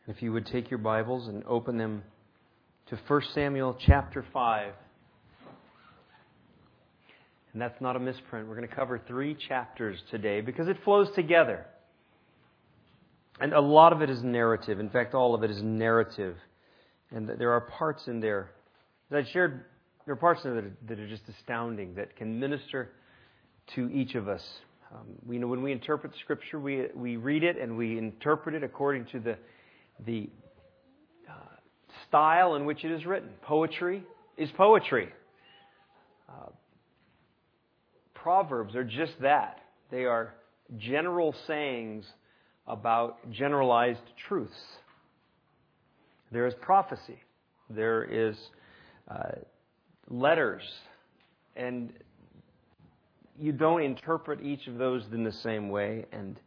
If you would take your Bibles and open them to 1 Samuel chapter 5. And that's not a misprint. We're going to cover 3 chapters today because it flows together. And a lot of it is narrative. In fact, all of it is narrative. And there are parts in there, as I shared, there are parts in there that are just astounding, that can minister to each of us. We know when we interpret Scripture, we read it and we interpret it according to the style in which it is written. Poetry is poetry. Proverbs are just that. They are general sayings about generalized truths. There is prophecy. There is letters. And you don't interpret each of those in the same way. And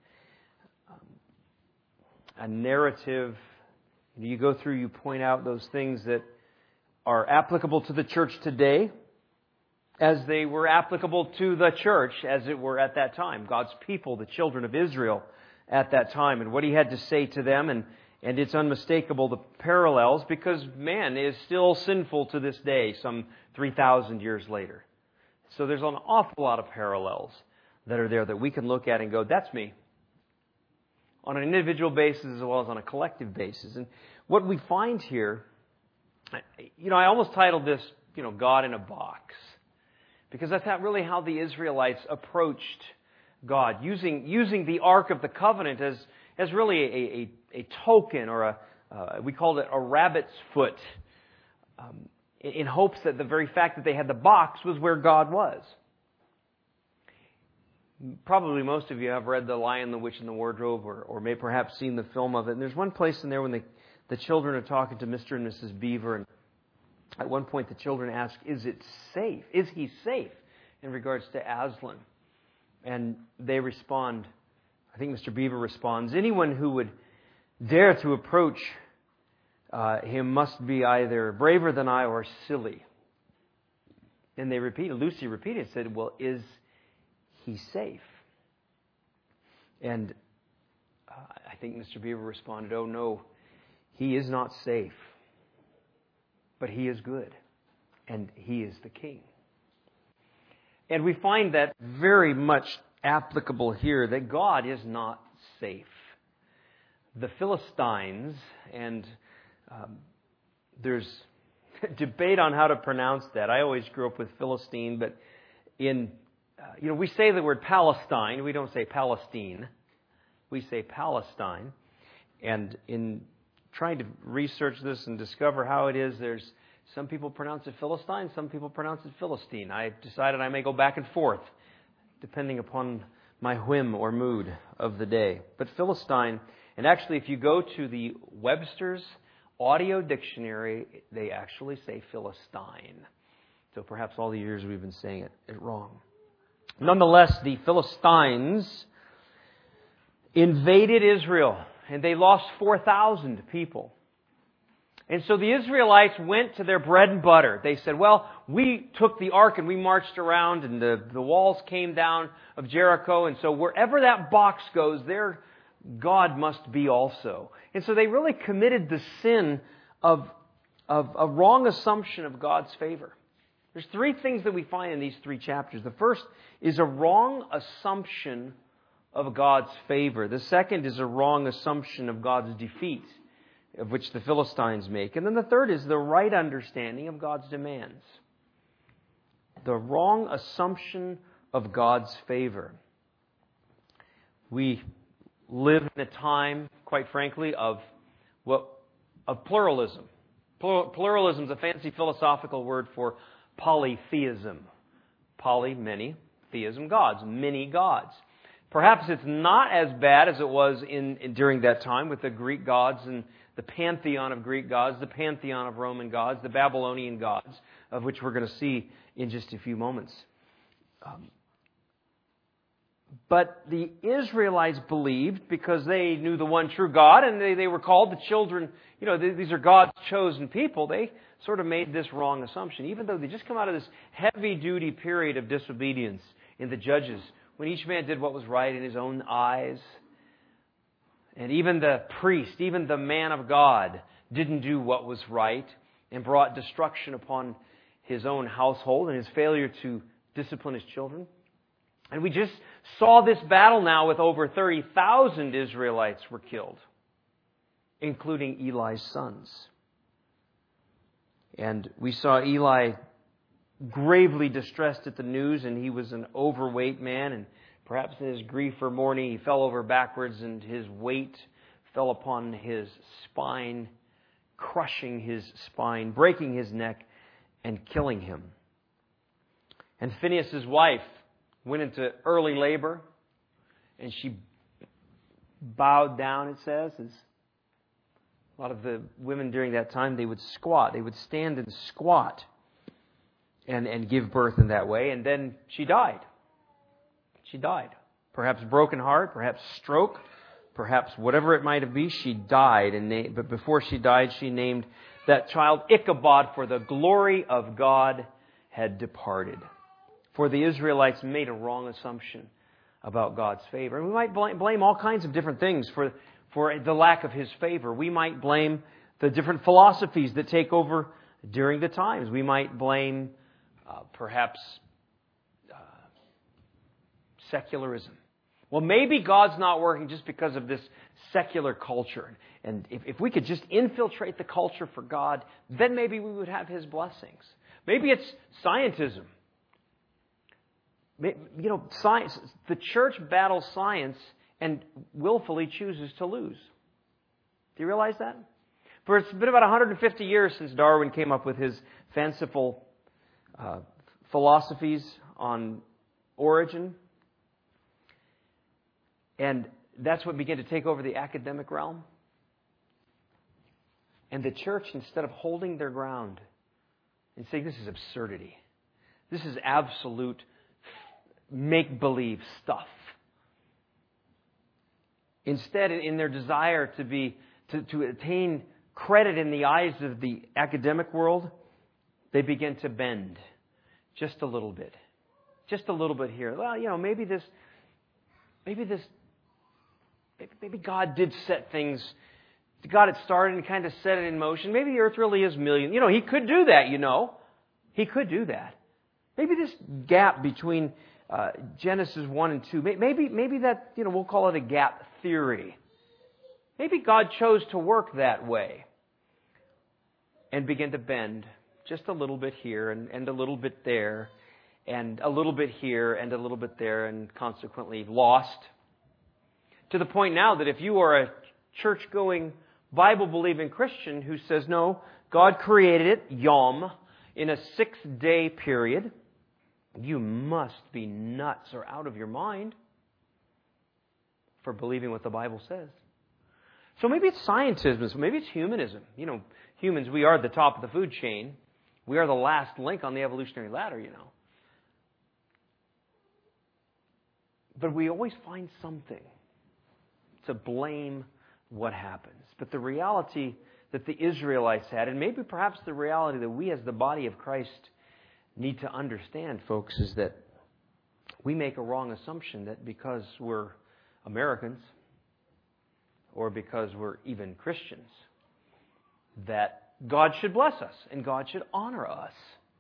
a narrative, you go through, you point out those things that are applicable to the church today as they were applicable to the church as it were at that time. God's people, the children of Israel at that time, and what He had to say to them. And it's unmistakable, the parallels, because man is still sinful to this day, some 3,000 years later. So there's an awful lot of parallels that are there that we can look at and go, that's me. On an individual basis as well as on a collective basis. And what we find here, I almost titled this, God in a box. Because that's not really how the Israelites approached God, using the Ark of the Covenant as really a token, or we called it a rabbit's foot, in hopes that the very fact that they had the box was where God was. Probably most of you have read The Lion, the Witch, and the Wardrobe, or may perhaps seen the film of it. And there's one place in there when the children are talking to Mr. and Mrs. Beaver, and at one point the children ask, is it safe? Is he safe in regards to Aslan? And they respond, I think Mr. Beaver responds, anyone who would dare to approach him must be either braver than I or silly. And Lucy repeated, said, well, is he safe? And I think Mr. Beaver responded, oh no, he is not safe. But he is good. And he is the king. And we find that very much applicable here, that God is not safe. The Philistines, and there's debate on how to pronounce that. I always grew up with Philistine, but we say the word Palestine. We don't say Palestine. We say Palestine. And in trying to research this and discover how it is, there's some people pronounce it Philistine, some people pronounce it Philistine. I decided I may go back and forth, depending upon my whim or mood of the day. But Philistine, and actually if you go to the Webster's Audio Dictionary, they actually say Philistine. So perhaps all the years we've been saying it wrong. Nonetheless, the Philistines invaded Israel, and they lost 4,000 people. And so the Israelites went to their bread and butter. They said, well, we took the ark and we marched around, and the walls came down of Jericho, and so wherever that box goes, there God must be also. And so they really committed the sin of a wrong assumption of God's favor. There's 3 things that we find in these 3 chapters. The first is a wrong assumption of God's favor. The second is a wrong assumption of God's defeat, of which the Philistines make. And then the third is the right understanding of God's demands. The wrong assumption of God's favor. We live in a time, quite frankly, of pluralism. Pluralism is a fancy philosophical word for polytheism. Poly, many, theism, gods, many gods. Perhaps it's not as bad as it was during that time with the Greek gods and the pantheon of Greek gods, the pantheon of Roman gods, the Babylonian gods, of which we're going to see in just a few moments. But the Israelites believed, because they knew the one true God, and they were called the children, these are God's chosen people, they sort of made this wrong assumption. Even though they just come out of this heavy-duty period of disobedience in the Judges, when each man did what was right in his own eyes, And even the priest, even the man of God, didn't do what was right and brought destruction upon his own household and his failure to discipline his children. And we just saw this battle now with over 30,000 Israelites were killed, including Eli's sons. And we saw Eli gravely distressed at the news, and he was an overweight man, and perhaps in his grief or mourning, he fell over backwards, and his weight fell upon his spine, crushing his spine, breaking his neck, and killing him. And Phinehas' wife went into early labor, and she bowed down, it says. As a lot of the women during that time, they would squat. They would stand and squat and give birth in that way. And then she died. She died. Perhaps broken heart, perhaps stroke, perhaps whatever it might have been, she died. But before she died, she named that child Ichabod, for the glory of God had departed. For the Israelites made a wrong assumption about God's favor. And we might blame all kinds of different things for the lack of His favor. We might blame the different philosophies that take over during the times. We might blame perhaps secularism. Well, maybe God's not working just because of this secular culture. And if we could just infiltrate the culture for God, then maybe we would have His blessings. Maybe it's scientism. You know, science, the church battles science and willfully chooses to lose. Do you realize that? For it's been about 150 years since Darwin came up with his fanciful philosophies on origin. And that's what began to take over the academic realm. And the church, instead of holding their ground and saying, this is absurdity, this is absolute make-believe stuff. Instead, in their desire to attain credit in the eyes of the academic world, they begin to bend just a little bit. Just a little bit here. Well, you know, maybe God did set things. God had started and kind of set it in motion. Maybe the earth really is million. You know, He could do that, you know. He could do that. Maybe this gap between Genesis 1 and 2, maybe that, you know, we'll call it a gap theory. Maybe God chose to work that way and begin to bend just a little bit here and a little bit there and a little bit here and a little bit there, and consequently lost. To the point now that if you are a church-going, Bible-believing Christian who says, no, God created it, Yom, in a 6-day period, you must be nuts or out of your mind for believing what the Bible says. So maybe it's scientism, maybe it's humanism. You know, humans, we are the top of the food chain. We are the last link on the evolutionary ladder, you know. But we always find something to blame what happens. But the reality that the Israelites had, and maybe perhaps the reality that we as the body of Christ need to understand, folks, is that we make a wrong assumption that because we're Americans or because we're even Christians, that God should bless us and God should honor us.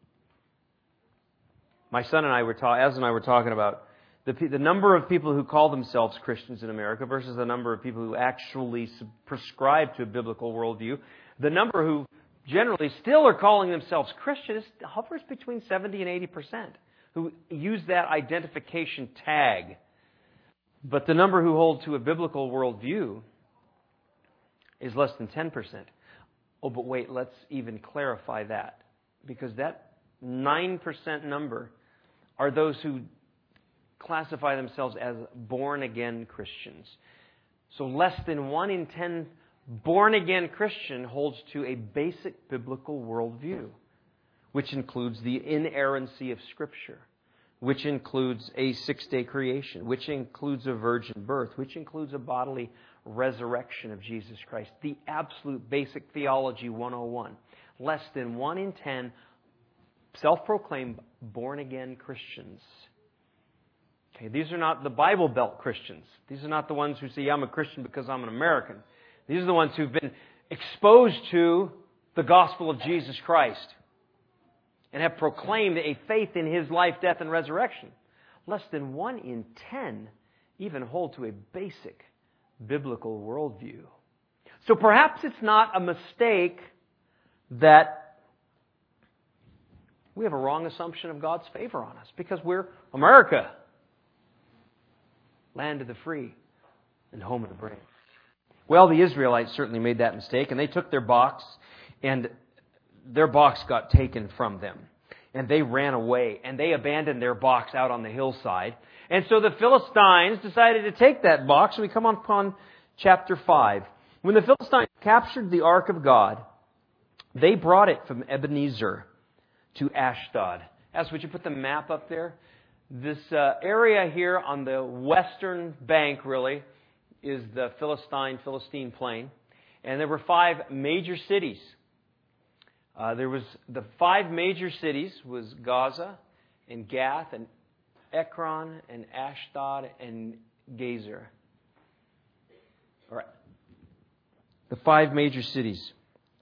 My son and I were talking about the number of people who call themselves Christians in America versus the number of people who actually prescribe to a biblical worldview. The number who generally still are calling themselves Christians hovers between 70 and 80% who use that identification tag. But the number who hold to a biblical worldview is less than 10%. Oh, but wait, let's even clarify that. Because that 9% number are those who classify themselves as born-again Christians. So less than 1 in 10 born-again Christian holds to a basic biblical worldview, which includes the inerrancy of Scripture, which includes a 6-day creation, which includes a virgin birth, which includes a bodily resurrection of Jesus Christ. The absolute basic theology 101. Less than 1 in 10 self-proclaimed born-again Christians. Okay, these are not the Bible Belt Christians. These are not the ones who say, I'm a Christian because I'm an American. These are the ones who've been exposed to the gospel of Jesus Christ and have proclaimed a faith in His life, death, and resurrection. Less than 1 in 10 even hold to a basic biblical worldview. So perhaps it's not a mistake that we have a wrong assumption of God's favor on us because we're America, land of the free and home of the brave. Well, the Israelites certainly made that mistake, and they took their box, and their box got taken from them. And they ran away, and they abandoned their box out on the hillside. And so the Philistines decided to take that box, and we come upon chapter 5. When the Philistines captured the ark of God, they brought it from Ebenezer to Ashdod. As would you put the map up there? This area here on the western bank, really, is the Philistine plain. And there were 5 major cities. The 5 major cities was Gaza and Gath and Ekron and Ashdod and Gezer. All right. The 5 major cities.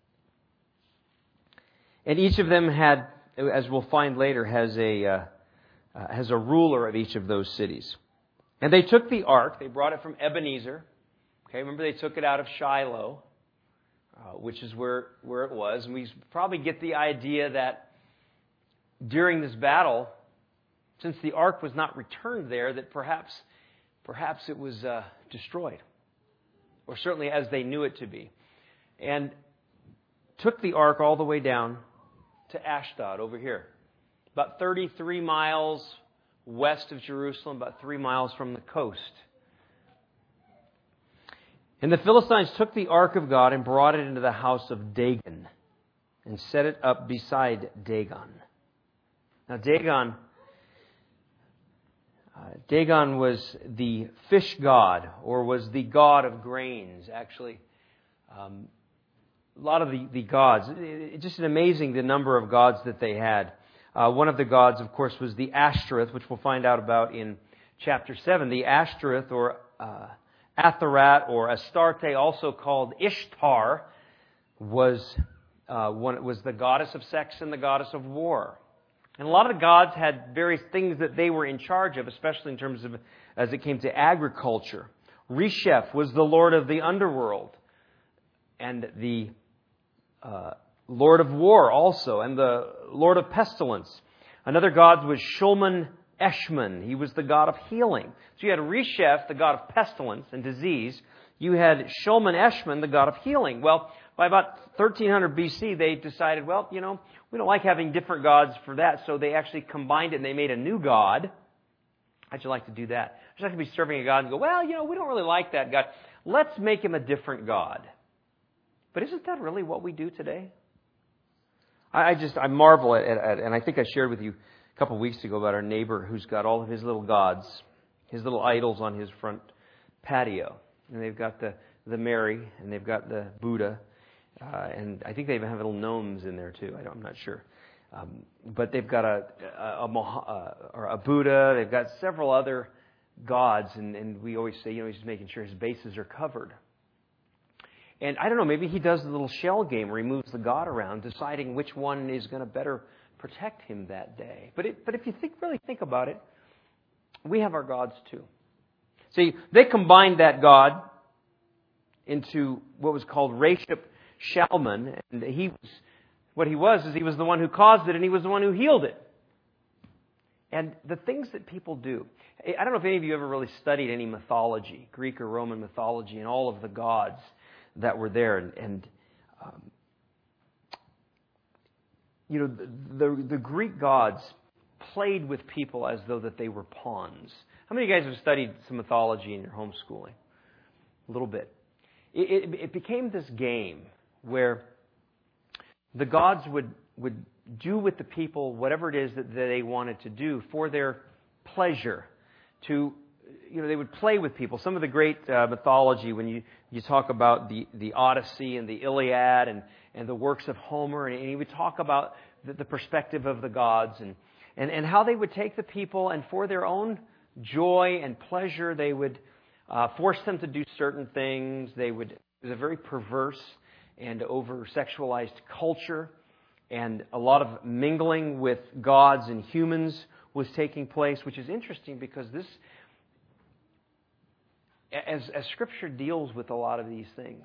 And each of them had, as we'll find later, has a ruler of each of those cities. And they took the ark. They brought it from Ebenezer. Okay, remember they took it out of Shiloh, which is where it was. And we probably get the idea that during this battle, since the ark was not returned there, that perhaps it was destroyed. Or certainly as they knew it to be. And took the ark all the way down to Ashdod over here. About 33 miles west of Jerusalem, about 3 miles from the coast. And the Philistines took the ark of God and brought it into the house of Dagon and set it up beside Dagon. Now Dagon was the fish god, or was the god of grains, actually. A lot of the gods. It's just amazing the number of gods that they had. One of the gods, of course, was the Ashtoreth, which we'll find out about in chapter 7. The Ashtoreth, or Atharat, or Astarte, also called Ishtar, was the goddess of sex and the goddess of war. And a lot of the gods had various things that they were in charge of, especially in terms of as it came to agriculture. Resheph was the lord of the underworld, and the Lord of War also, and the Lord of Pestilence. Another god was Shulman Eshman. He was the god of healing. So you had Resheph, the god of pestilence and disease. You had Shulman Eshman, the god of healing. Well, by about 1300 BC, they decided, we don't like having different gods for that, so they actually combined it and they made a new god. How'd you like to do that? I'd like to be serving a god and go, we don't really like that god. Let's make him a different god. But isn't that really what we do today? I marvel at, and I think I shared with you a couple of weeks ago about our neighbor who's got all of his little gods, his little idols on his front patio. And they've got the Mary, and they've got the Buddha, and I think they even have little gnomes in there too. I'm not sure. But they've got a Buddha, they've got several other gods, and we always say, he's just making sure his bases are covered. And I don't know, maybe he does the little shell game where he moves the god around, deciding which one is going to better protect him that day. But if you really think about it, we have our gods too. See, they combined that god into what was called Reshep Shalman, and he was the one who caused it, and he was the one who healed it. And the things that people do, I don't know if any of you ever really studied any mythology, Greek or Roman mythology, and all of the gods that were there, the Greek gods played with people as though that they were pawns. How many of you guys have studied some mythology in your homeschooling? A little bit. It became this game where the gods would do with the people whatever it is that they wanted to do for their pleasure. They would play with people. Some of the great mythology, when you talk about the Odyssey and the Iliad and the works of Homer, and you would talk about the perspective of the gods and how they would take the people and for their own joy and pleasure. They would force them to do certain things. It was a very perverse and over-sexualized culture. And a lot of mingling with gods and humans was taking place, which is interesting because this, as Scripture deals with a lot of these things,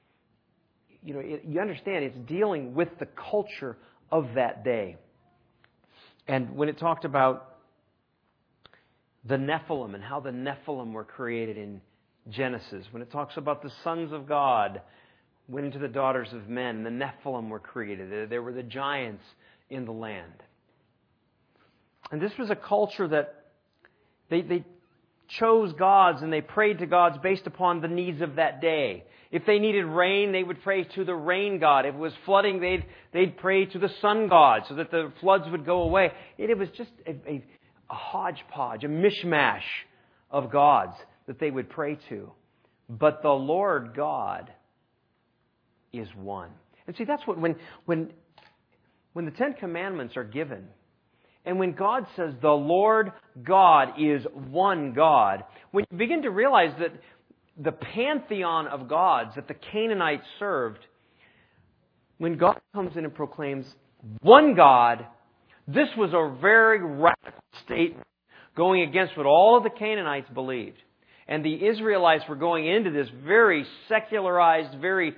you understand it's dealing with the culture of that day. And when it talked about the Nephilim and how the Nephilim were created in Genesis, when it talks about the sons of God went into the daughters of men, the Nephilim were created. There were the giants in the land. And this was a culture that they chose gods and they prayed to gods based upon the needs of that day. If they needed rain, they would pray to the rain god. If it was flooding, they'd pray to the sun god so that the floods would go away. It was just a hodgepodge, a mishmash of gods that they would pray to. But the Lord God is one. And see, that's what when the Ten Commandments are given, and when God says the Lord God is one God, when you begin to realize that the pantheon of gods that the Canaanites served, when God comes in and proclaims one God, this was a very radical statement going against what all of the Canaanites believed. And the Israelites were going into this very secularized, very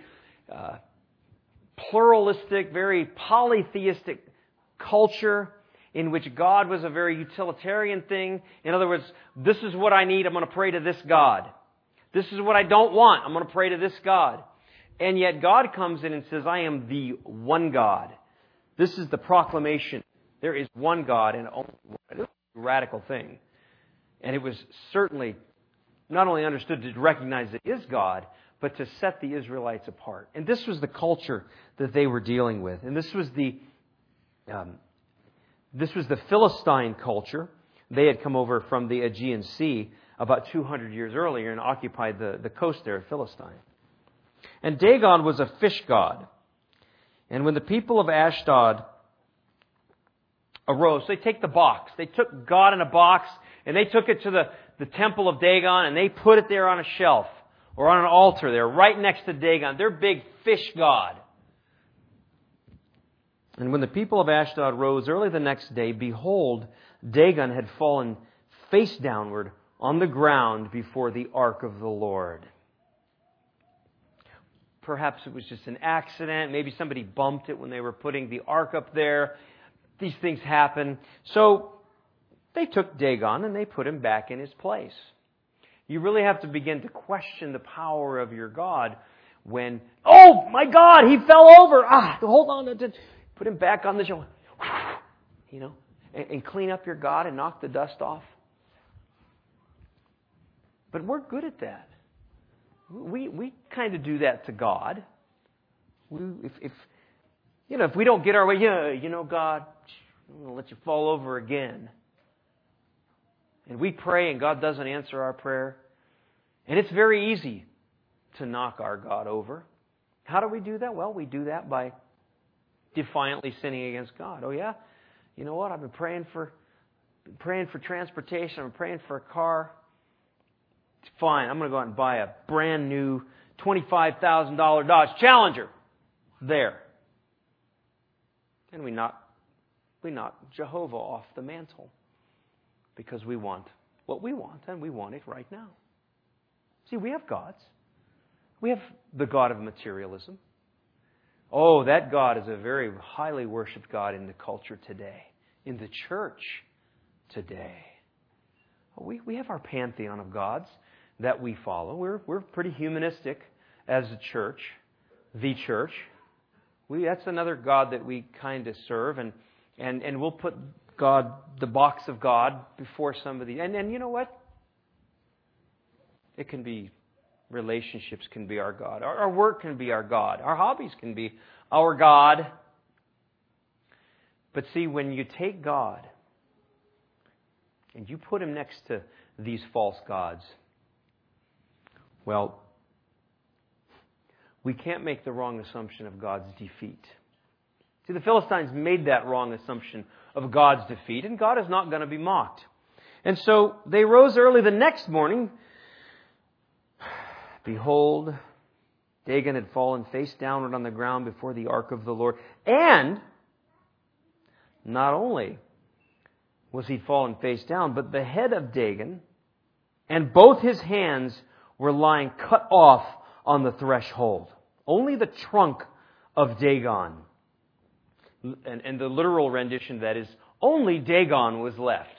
pluralistic, very polytheistic culture in which God was a very utilitarian thing. In other words, this is what I need, I'm going to pray to this God. This is what I don't want, I'm going to pray to this God. And yet God comes in and says, I am the one God. This is the proclamation. There is one God and only one. It was a radical thing. And it was certainly not only understood to recognize it is God, but to set the Israelites apart. And this was the culture that they were dealing with. And this was the Philistine culture. They had come over from the Aegean Sea about 200 years earlier and occupied the coast there of Philistine. And Dagon was a fish god. And when the people of Ashdod arose, they take the box. They took God in a box and they took it to the temple of Dagon and they put it there on a shelf or on an altar there right next to Dagon, their big fish god. And when the people of Ashdod rose early the next day, behold, Dagon had fallen face downward on the ground before the ark of the Lord. Perhaps it was just an accident. Maybe somebody bumped it when they were putting the ark up there. These things happen. So they took Dagon and they put him back in his place. You really have to begin to question the power of your God when, oh my God, he fell over. Hold on. Put him back on the shelf. And clean up your God and knock the dust off. But we're good at that. We kind of do that to God. If we don't get our way, God, I'm going to let you fall over again. And we pray and God doesn't answer our prayer. And it's very easy to knock our God over. How do we do that? Well, we do that by defiantly sinning against God. Oh yeah? You know what? I've been praying for transportation. I'm praying for a car. It's fine. I'm going to go out and buy a brand new $25,000 Dodge Challenger. There. And we knock Jehovah off the mantle. Because we want what we want, and we want it right now. See, we have gods. We have the God of materialism. Oh, that God is a very highly worshipped God in the culture today, in the church today. We have our pantheon of gods that we follow. We're pretty humanistic as a church, the church. That's another God that we kind of serve, and we'll put God, the box of God, before somebody. And you know what? It can be, relationships can be our God. Our work can be our God. Our hobbies can be our God. But see, when you take God and you put Him next to these false gods, well, we can't make the wrong assumption of God's defeat. See, the Philistines made that wrong assumption of God's defeat, and God is not going to be mocked. And so they rose early the next morning. Behold, Dagon had fallen face downward on the ground before the ark of the Lord. And not only was he fallen face down, but the head of Dagon and both his hands were lying cut off on the threshold. Only the trunk of Dagon. And the literal rendition of that is, only Dagon was left.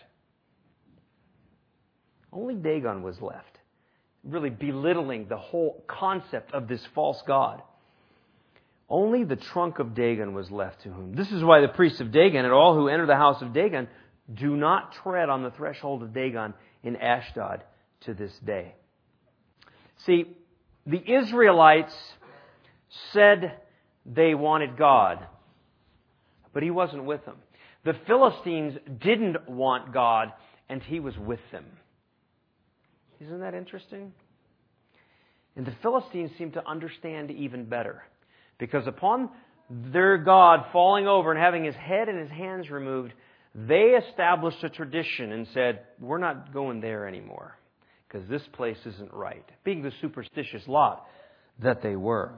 Only Dagon was left. Really belittling the whole concept of this false god. Only the trunk of Dagon was left to him. This is why the priests of Dagon and all who enter the house of Dagon do not tread on the threshold of Dagon in Ashdod to this day. See, the Israelites said they wanted God, but He wasn't with them. The Philistines didn't want God, and He was with them. Isn't that interesting? And the Philistines seem to understand even better. Because upon their God falling over and having His head and His hands removed, they established a tradition and said, we're not going there anymore. Because this place isn't right. Being the superstitious lot that they were.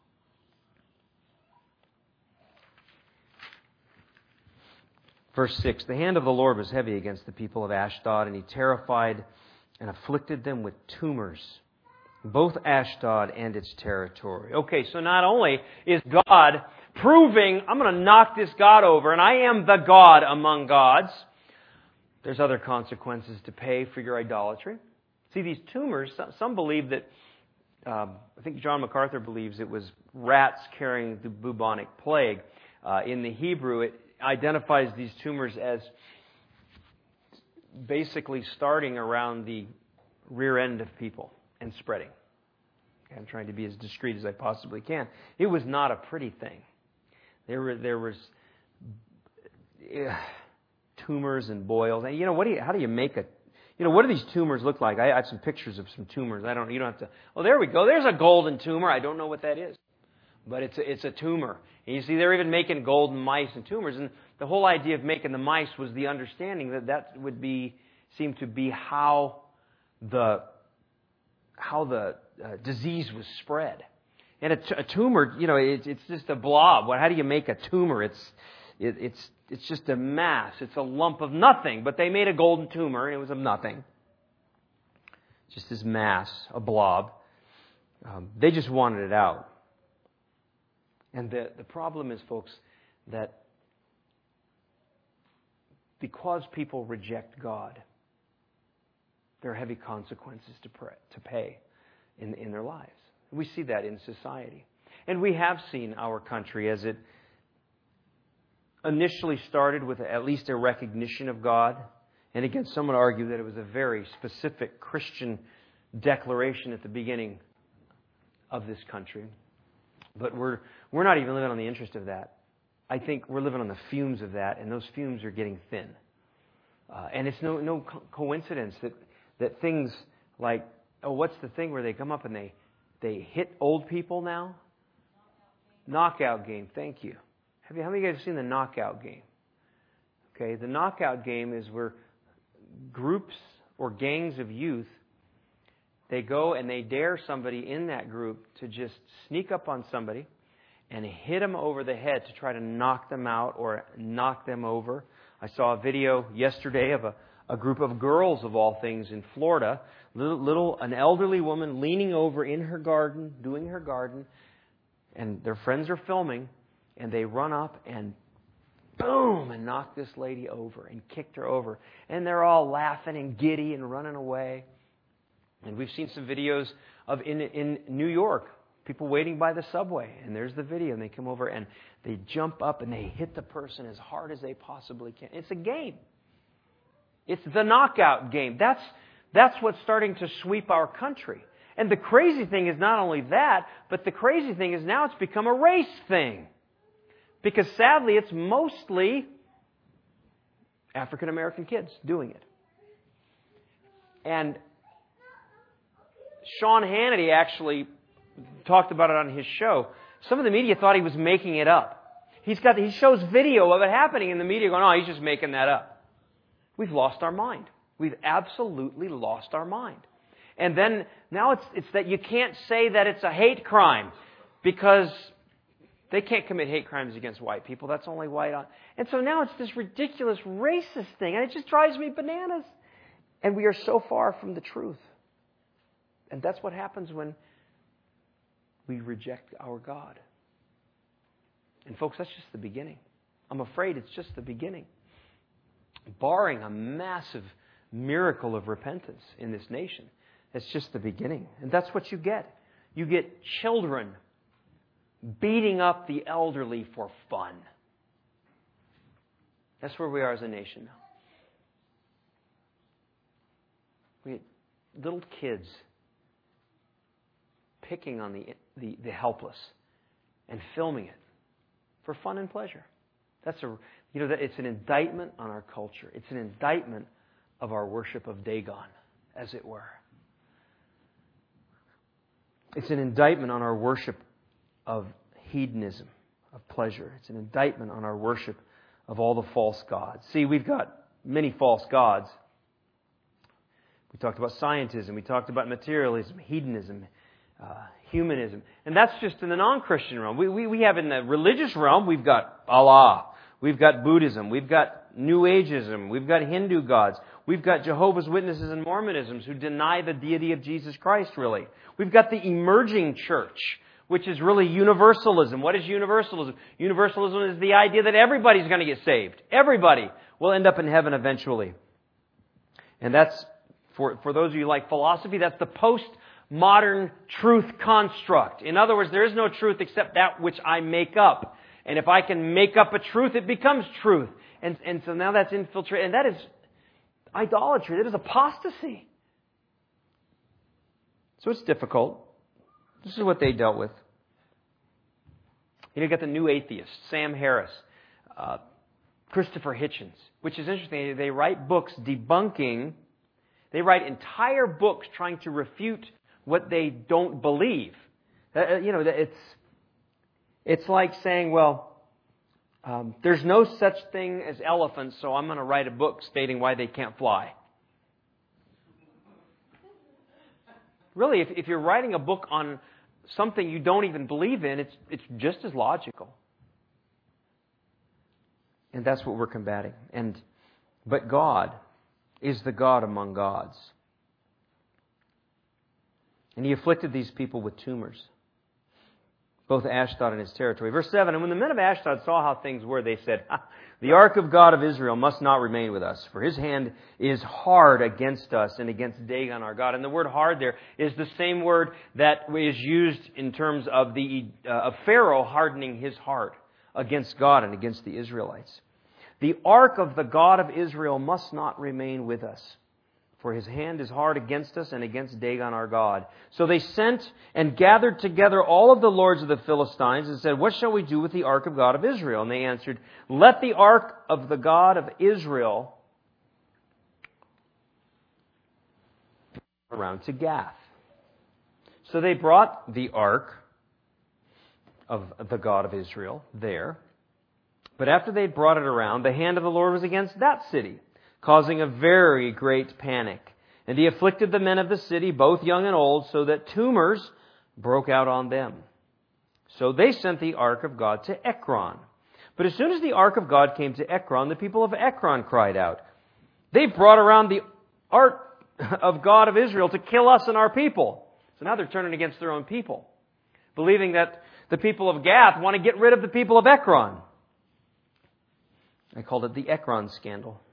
Verse 6, the hand of the Lord was heavy against the people of Ashdod, and He terrified and afflicted them with tumors, both Ashdod and its territory. Okay, so not only is God proving, I'm going to knock this God over, and I am the God among gods, there's other consequences to pay for your idolatry. See, these tumors, some believe that, I think John MacArthur believes it was rats carrying the bubonic plague. In the Hebrew, it identifies these tumors as basically starting around the rear end of people and spreading. I'm trying to be as discreet as I possibly can. It was not a pretty thing. There was tumors and boils. And how do you make a? What do these tumors look like? I have some pictures of some tumors. You don't have to. Oh, there we go. There's a golden tumor. I don't know what that is, but it's a tumor. And you see, they're even making golden mice and tumors. And the whole idea of making the mice was the understanding that would seem to be how the disease was spread. And a tumor, it's just a blob. How do you make a tumor? It's just a mass. It's a lump of nothing. But they made a golden tumor, and it was of nothing. Just this mass, a blob. They just wanted it out. And the problem is, folks, that because people reject God, there are heavy consequences to pay in their lives. We see that in society. And we have seen our country as it initially started with at least a recognition of God. And again, some would argue that it was a very specific Christian declaration at the beginning of this country. But we're not even living on the interest of that. I think we're living on the fumes of that, and those fumes are getting thin. And it's no coincidence that things like, what's the thing where they come up and they hit old people now? Knockout game. Thank you. How many of you guys have seen the knockout game? Okay, the knockout game is where groups or gangs of youth, they go and they dare somebody in that group to just sneak up on somebody and hit them over the head to try to knock them out or knock them over. I saw a video yesterday of a group of girls, of all things, in Florida. An elderly woman leaning over in her garden, doing her garden, and their friends are filming, and they run up and boom, and knocked this lady over and kicked her over. And they're all laughing and giddy and running away. And we've seen some videos of in New York, people waiting by the subway. And there's the video. And they come over and they jump up and they hit the person as hard as they possibly can. It's a game. It's the knockout game. That's what's starting to sweep our country. And the crazy thing is not only that, but the crazy thing is now it's become a race thing. Because sadly, it's mostly African American kids doing it. And Sean Hannity actually talked about it on his show. Some of the media thought he was making it up. He shows video of it happening in the media going, oh, he's just making that up. We've lost our mind. We've absolutely lost our mind. And then now it's that you can't say that it's a hate crime because they can't commit hate crimes against white people. That's only white on. And so now it's this ridiculous racist thing, and it just drives me bananas. And we are so far from the truth. And that's what happens when we reject our God. And folks, that's just the beginning. I'm afraid it's just the beginning. Barring a massive miracle of repentance in this nation, it's just the beginning. And that's what you get. You get children beating up the elderly for fun. That's where we are as a nation now. We get little kids picking on the helpless and filming it for fun and pleasure. It's an indictment on our culture. It's an indictment of our worship of Dagon, as it were. It's an indictment on our worship of hedonism, of pleasure. It's an indictment on our worship of all the false gods. See, we've got many false gods. We talked about scientism. We talked about materialism, hedonism, humanism. And that's just in the non-Christian realm. We have in the religious realm, we've got Allah. We've got Buddhism. We've got New Ageism. We've got Hindu gods. We've got Jehovah's Witnesses and Mormonisms who deny the deity of Jesus Christ, really. We've got the emerging church, which is really universalism. What is universalism? Universalism is the idea that everybody's going to get saved. Everybody will end up in heaven eventually. And that's, for those of you who like philosophy, that's the postmodern truth construct. In other words, there is no truth except that which I make up. And if I can make up a truth, it becomes truth. And so now that's infiltrated. And that is idolatry. That is apostasy. So it's difficult. This is what they dealt with. You got the new atheists, Sam Harris, Christopher Hitchens, which is interesting. They write books debunking. They write entire books trying to refute what they don't believe. It's like saying, well, there's no such thing as elephants, so I'm going to write a book stating why they can't fly. Really, if you're writing a book on something you don't even believe in, it's just as logical. And that's what we're combating. But God is the God among gods. And He afflicted these people with tumors, both Ashdod and its territory. Verse 7, and when the men of Ashdod saw how things were, they said, the ark of God of Israel must not remain with us, for His hand is hard against us and against Dagon our God. And the word hard there is the same word that is used in terms of of Pharaoh hardening his heart against God and against the Israelites. The ark of the God of Israel must not remain with us, for His hand is hard against us and against Dagon our God. So they sent and gathered together all of the lords of the Philistines and said, what shall we do with the ark of God of Israel? And they answered, let the ark of the God of Israel around to Gath. So they brought the ark of the God of Israel there. But after they brought it around, the hand of the Lord was against that city, causing a very great panic. And He afflicted the men of the city, both young and old, so that tumors broke out on them. So they sent the ark of God to Ekron. But as soon as the ark of God came to Ekron, the people of Ekron cried out, they brought around the ark of God of Israel to kill us and our people. So now they're turning against their own people, believing that the people of Gath want to get rid of the people of Ekron. I called it the Ekron scandal.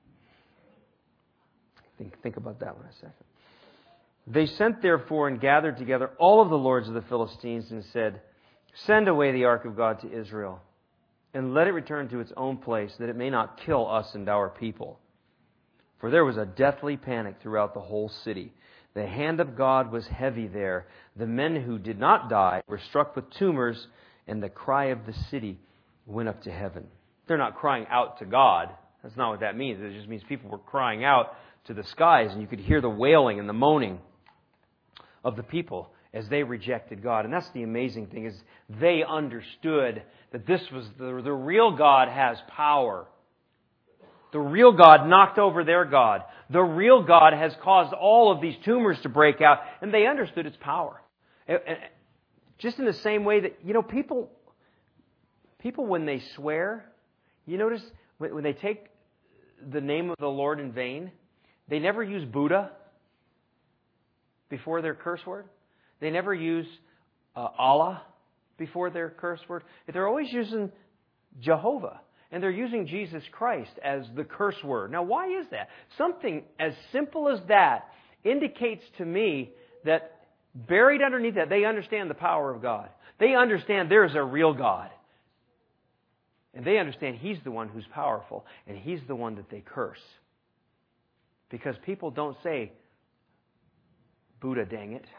Think about that one a second. They sent therefore and gathered together all of the lords of the Philistines and said, send away the ark of God to Israel and let it return to its own place, that it may not kill us and our people. For there was a deathly panic throughout the whole city. The hand of God was heavy there. The men who did not die were struck with tumors, and the cry of the city went up to heaven. They're not crying out to God. That's not what that means. It just means people were crying out to the skies, and you could hear the wailing and the moaning of the people as they rejected God. And that's the amazing thing, is they understood that this was the real God has power. The real God knocked over their God. The real God has caused all of these tumors to break out, and they understood its power. Just in the same way that, people when they swear, you notice when they take the name of the Lord in vain, they never use Buddha before their curse word. They never use Allah before their curse word. They're always using Jehovah. And they're using Jesus Christ as the curse word. Now, why is that? Something as simple as that indicates to me that buried underneath that, they understand the power of God. They understand there is a real God. And they understand He's the one who's powerful. And He's the one that they curse. Because people don't say, Buddha, dang it.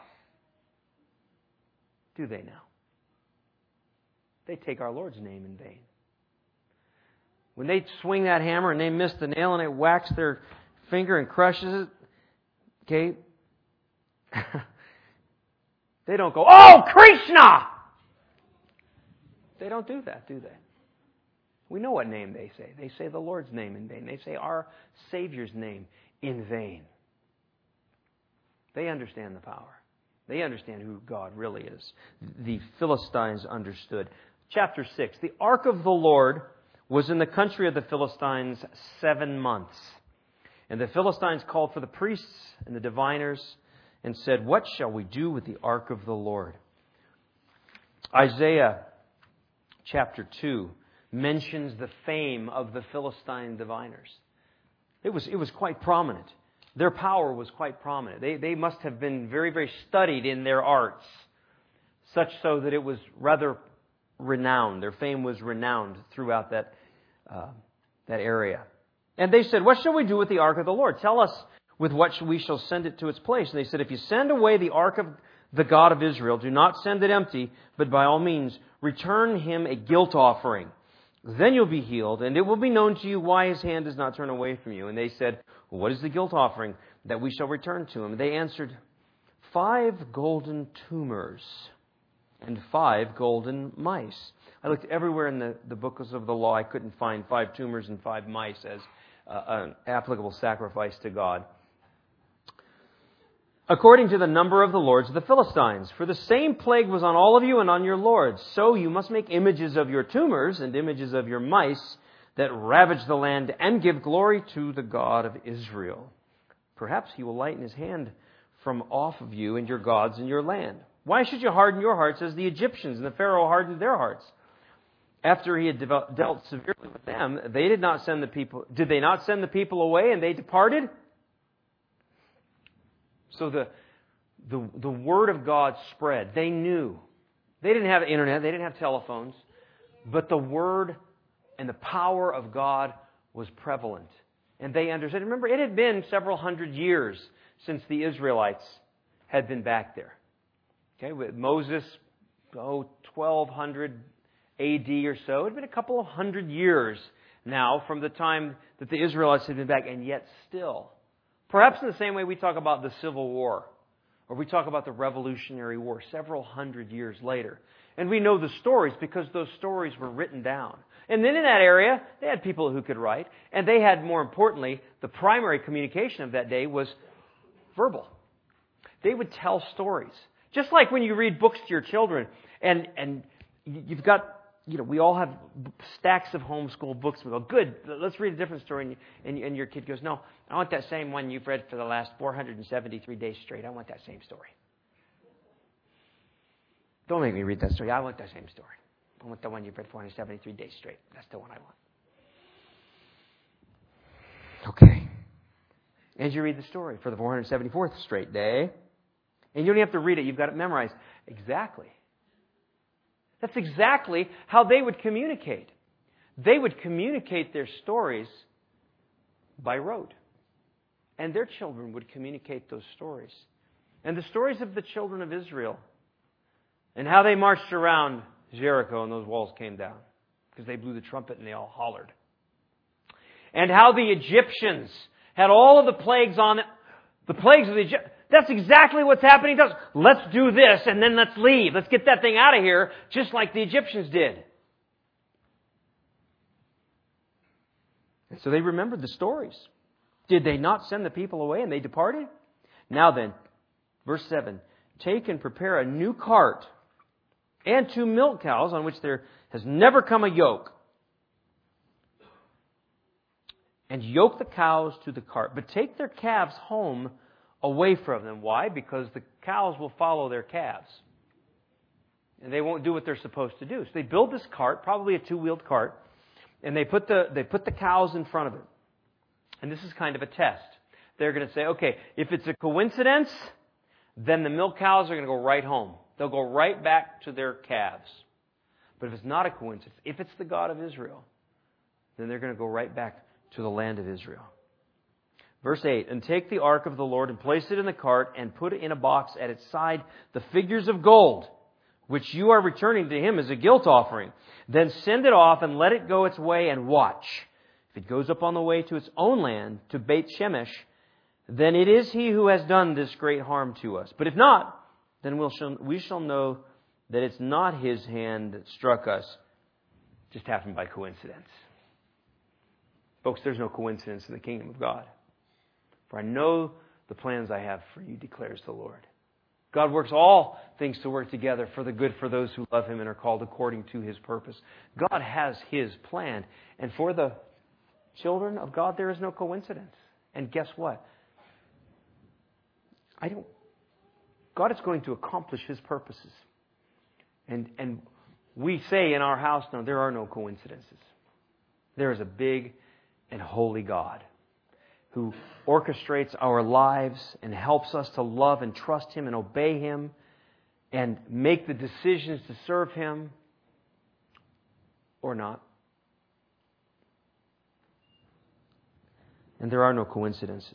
Do they now? They take our Lord's name in vain. When they swing that hammer and they miss the nail and it whacks their finger and crushes it, okay, they don't go, oh, Krishna! They don't do that, do they? We know what name they say. They say the Lord's name in vain. They say our Savior's name in vain. They understand the power. They understand who God really is. The Philistines understood. Chapter 6. The ark of the Lord was in the country of the Philistines 7 months. And the Philistines called for the priests and the diviners and said, what shall we do with the ark of the Lord? Isaiah chapter 2 mentions the fame of the Philistine diviners. It was quite prominent. Their power was quite prominent. They must have been very, very studied in their arts, such so that it was rather renowned. Their fame was renowned throughout that area. And they said, what shall we do with the ark of the Lord? Tell us with what we shall send it to its place. And they said, if you send away the ark of the God of Israel, do not send it empty, but by all means return him a guilt offering. Then you'll be healed, and it will be known to you why his hand does not turn away from you. And they said, well, what is the guilt offering that we shall return to him? And they answered, 5 golden tumors and 5 golden mice. I looked everywhere in the books of the law. I couldn't find 5 tumors and 5 mice as an applicable sacrifice to God. According to the number of the lords of the Philistines. For the same plague was on all of you and on your lords. So you must make images of your tumors and images of your mice that ravage the land and give glory to the God of Israel. Perhaps he will lighten his hand from off of you and your gods in your land. Why should you harden your hearts as the Egyptians and the Pharaoh hardened their hearts? After he had dealt severely with them, they did not send the people. Did they not send the people away and they departed? So the word of God spread. They knew. They didn't have internet. They didn't have telephones. But the word and the power of God was prevalent. And they understood. Remember, it had been several hundred years since the Israelites had been back there. Okay, with Moses, 1200 AD or so. It had been a couple of hundred years now from the time that the Israelites had been back. And yet still, perhaps in the same way we talk about the Civil War, or we talk about the Revolutionary War several hundred years later. And we know the stories because those stories were written down. And then in that area, they had people who could write. And they had, more importantly, the primary communication of that day was verbal. They would tell stories. Just like when you read books to your children, and you've got, we all have stacks of homeschool books. We go, good, let's read a different story. And your kid goes, no, I want that same one you've read for the last 473 days straight. I want that same story. Don't make me read that story. I want that same story. I want the one you've read 473 days straight. That's the one I want. Okay. As you read the story for the 474th straight day, and you don't have to read it, you've got it memorized. Exactly. That's exactly how they would communicate. They would communicate their stories by rote. And their children would communicate those stories. And the stories of the children of Israel and how they marched around Jericho and those walls came down because they blew the trumpet and they all hollered. And how the Egyptians had all of the plagues on it. The plagues of the Egyptians. That's exactly what's happening to us. Let's do this and then let's leave. Let's get that thing out of here just like the Egyptians did. And so they remembered the stories. Did they not send the people away and they departed? Now then, verse 7, take and prepare a new cart and 2 milk cows on which there has never come a yoke. And yoke the cows to the cart. But take their calves home away from them. Why? Because the cows will follow their calves. And they won't do what they're supposed to do. So they build this cart, probably a 2-wheeled cart, and they put the cows in front of it. And this is kind of a test. They're going to say, okay, if it's a coincidence, then the milk cows are going to go right home. They'll go right back to their calves. But if it's not a coincidence, if it's the God of Israel, then they're going to go right back to the land of Israel. Verse 8, and take the ark of the Lord and place it in the cart and put in a box at its side the figures of gold, which you are returning to him as a guilt offering. Then send it off and let it go its way and watch. If it goes up on the way to its own land, to Beit Shemesh, then it is he who has done this great harm to us. But if not, then we shall know that it's not his hand that struck us. It just happened by coincidence. Folks, there's no coincidence in the kingdom of God. For I know the plans I have for you, declares the Lord. God works all things to work together for the good for those who love him and are called according to his purpose. God has his plan. And for the children of God, there is no coincidence. And guess what? God is going to accomplish his purposes. And we say in our house now, there are no coincidences. There is a big and holy God who orchestrates our lives and helps us to love and trust him and obey him and make the decisions to serve him or not. And there are no coincidences.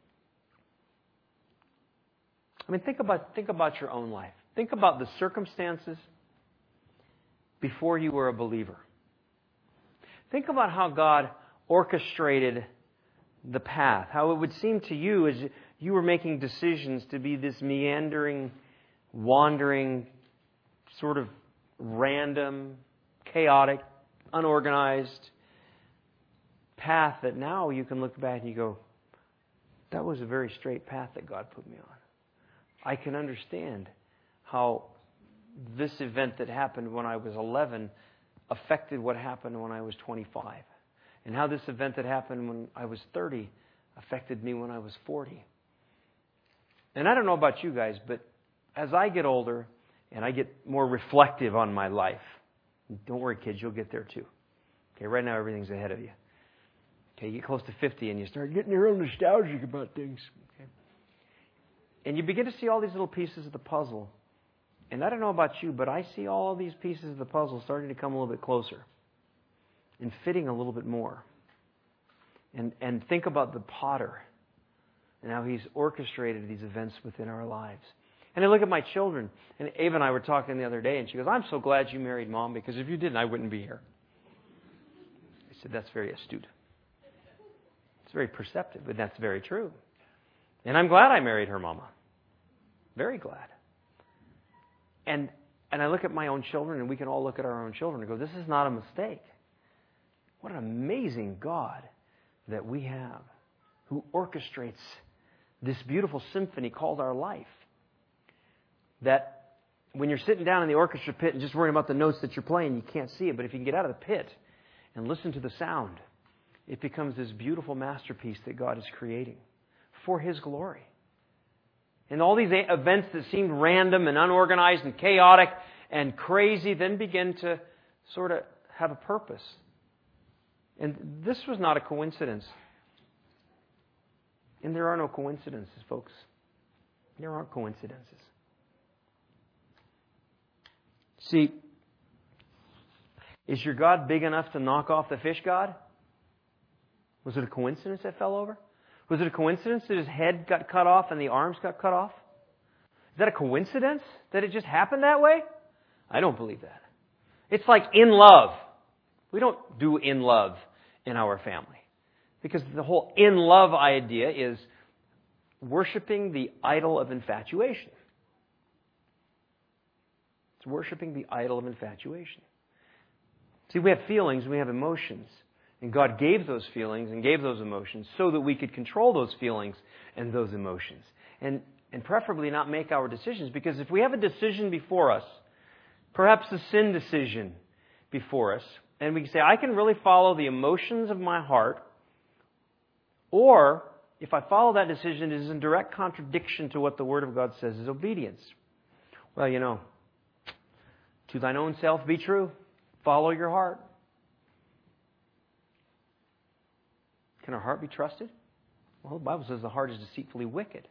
I mean, think about your own life. Think about the circumstances before you were a believer. Think about how God orchestrated the path. How it would seem to you as you were making decisions to be this meandering, wandering, sort of random, chaotic, unorganized path that now you can look back and you go, that was a very straight path that God put me on. I can understand how this event that happened when I was 11 affected what happened when I was 25. And how this event that happened when I was 30 affected me when I was 40. And I don't know about you guys, but as I get older and I get more reflective on my life, don't worry, kids, you'll get there too. Okay, right now everything's ahead of you. Okay, you get close to 50 and you start getting real nostalgic about things. Okay? And you begin to see all these little pieces of the puzzle. And I don't know about you, but I see all these pieces of the puzzle starting to come a little bit closer and fitting a little bit more. And think about the potter and how he's orchestrated these events within our lives. And I look at my children, and Ava and I were talking the other day, and she goes, I'm so glad you married Mom, because if you didn't, I wouldn't be here. I said, that's very astute. It's very perceptive, but that's very true. And I'm glad I married her mama. Very glad. And I look at my own children, and we can all look at our own children and go, this is not a mistake. What an amazing God that we have, who orchestrates this beautiful symphony called our life. That when you're sitting down in the orchestra pit and just worrying about the notes that you're playing, you can't see it. But if you can get out of the pit and listen to the sound, it becomes this beautiful masterpiece that God is creating for his glory. And all these events that seemed random and unorganized and chaotic and crazy then begin to sort of have a purpose. And this was not a coincidence. And there are no coincidences, folks. There aren't coincidences. See, is your God big enough to knock off the fish god? Was it a coincidence that fell over? Was it a coincidence that his head got cut off and the arms got cut off? Is that a coincidence that it just happened that way? I don't believe that. It's like in love. We don't do in love in our family. Because the whole in love idea is worshiping the idol of infatuation. It's worshiping the idol of infatuation. See, we have feelings, we have emotions. And God gave those feelings and gave those emotions so that we could control those feelings and those emotions. And preferably not make our decisions. Because if we have a decision before us, perhaps a sin decision before us, and we can say, I can really follow the emotions of my heart, or if I follow that decision, it is in direct contradiction to what the Word of God says is obedience. Well, to thine own self be true. Follow your heart. Can our heart be trusted? Well, the Bible says the heart is deceitfully wicked.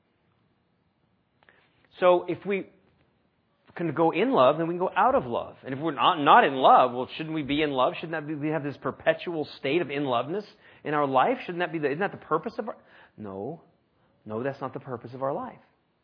So if we can go in love, then we can go out of love. And if we're not in love, well, shouldn't we be in love? Shouldn't we have this perpetual state of in-loveness in our life? Isn't that the purpose of our... No, that's not the purpose of our life.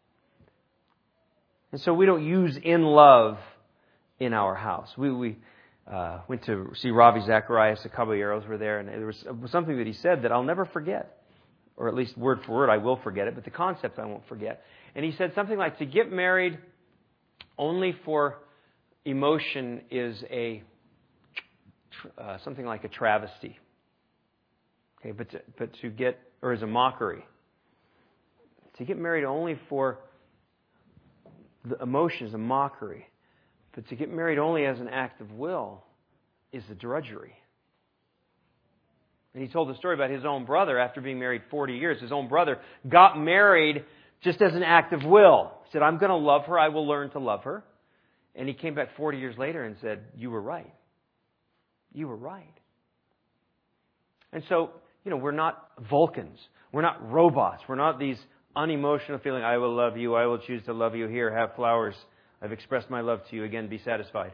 And so we don't use in love in our house. We went to see Ravi Zacharias. The Caballeros were there, and there was something that he said that I'll never forget. Or at least word for word, I will forget it, but the concept I won't forget. And he said something like, to get married only for emotion is something like a travesty. Okay, but to get, or is a mockery. To get married only for the emotion is a mockery. But to get married only as an act of will is a drudgery. And he told the story about his own brother after being married 40 years. His own brother got married just as an act of will. He said, I'm going to love her. I will learn to love her. And he came back 40 years later and said, you were right. You were right. And so, we're not Vulcans. We're not robots. We're not these unemotional feeling, I will love you. I will choose to love you. Here, have flowers. I've expressed my love to you. Again, be satisfied.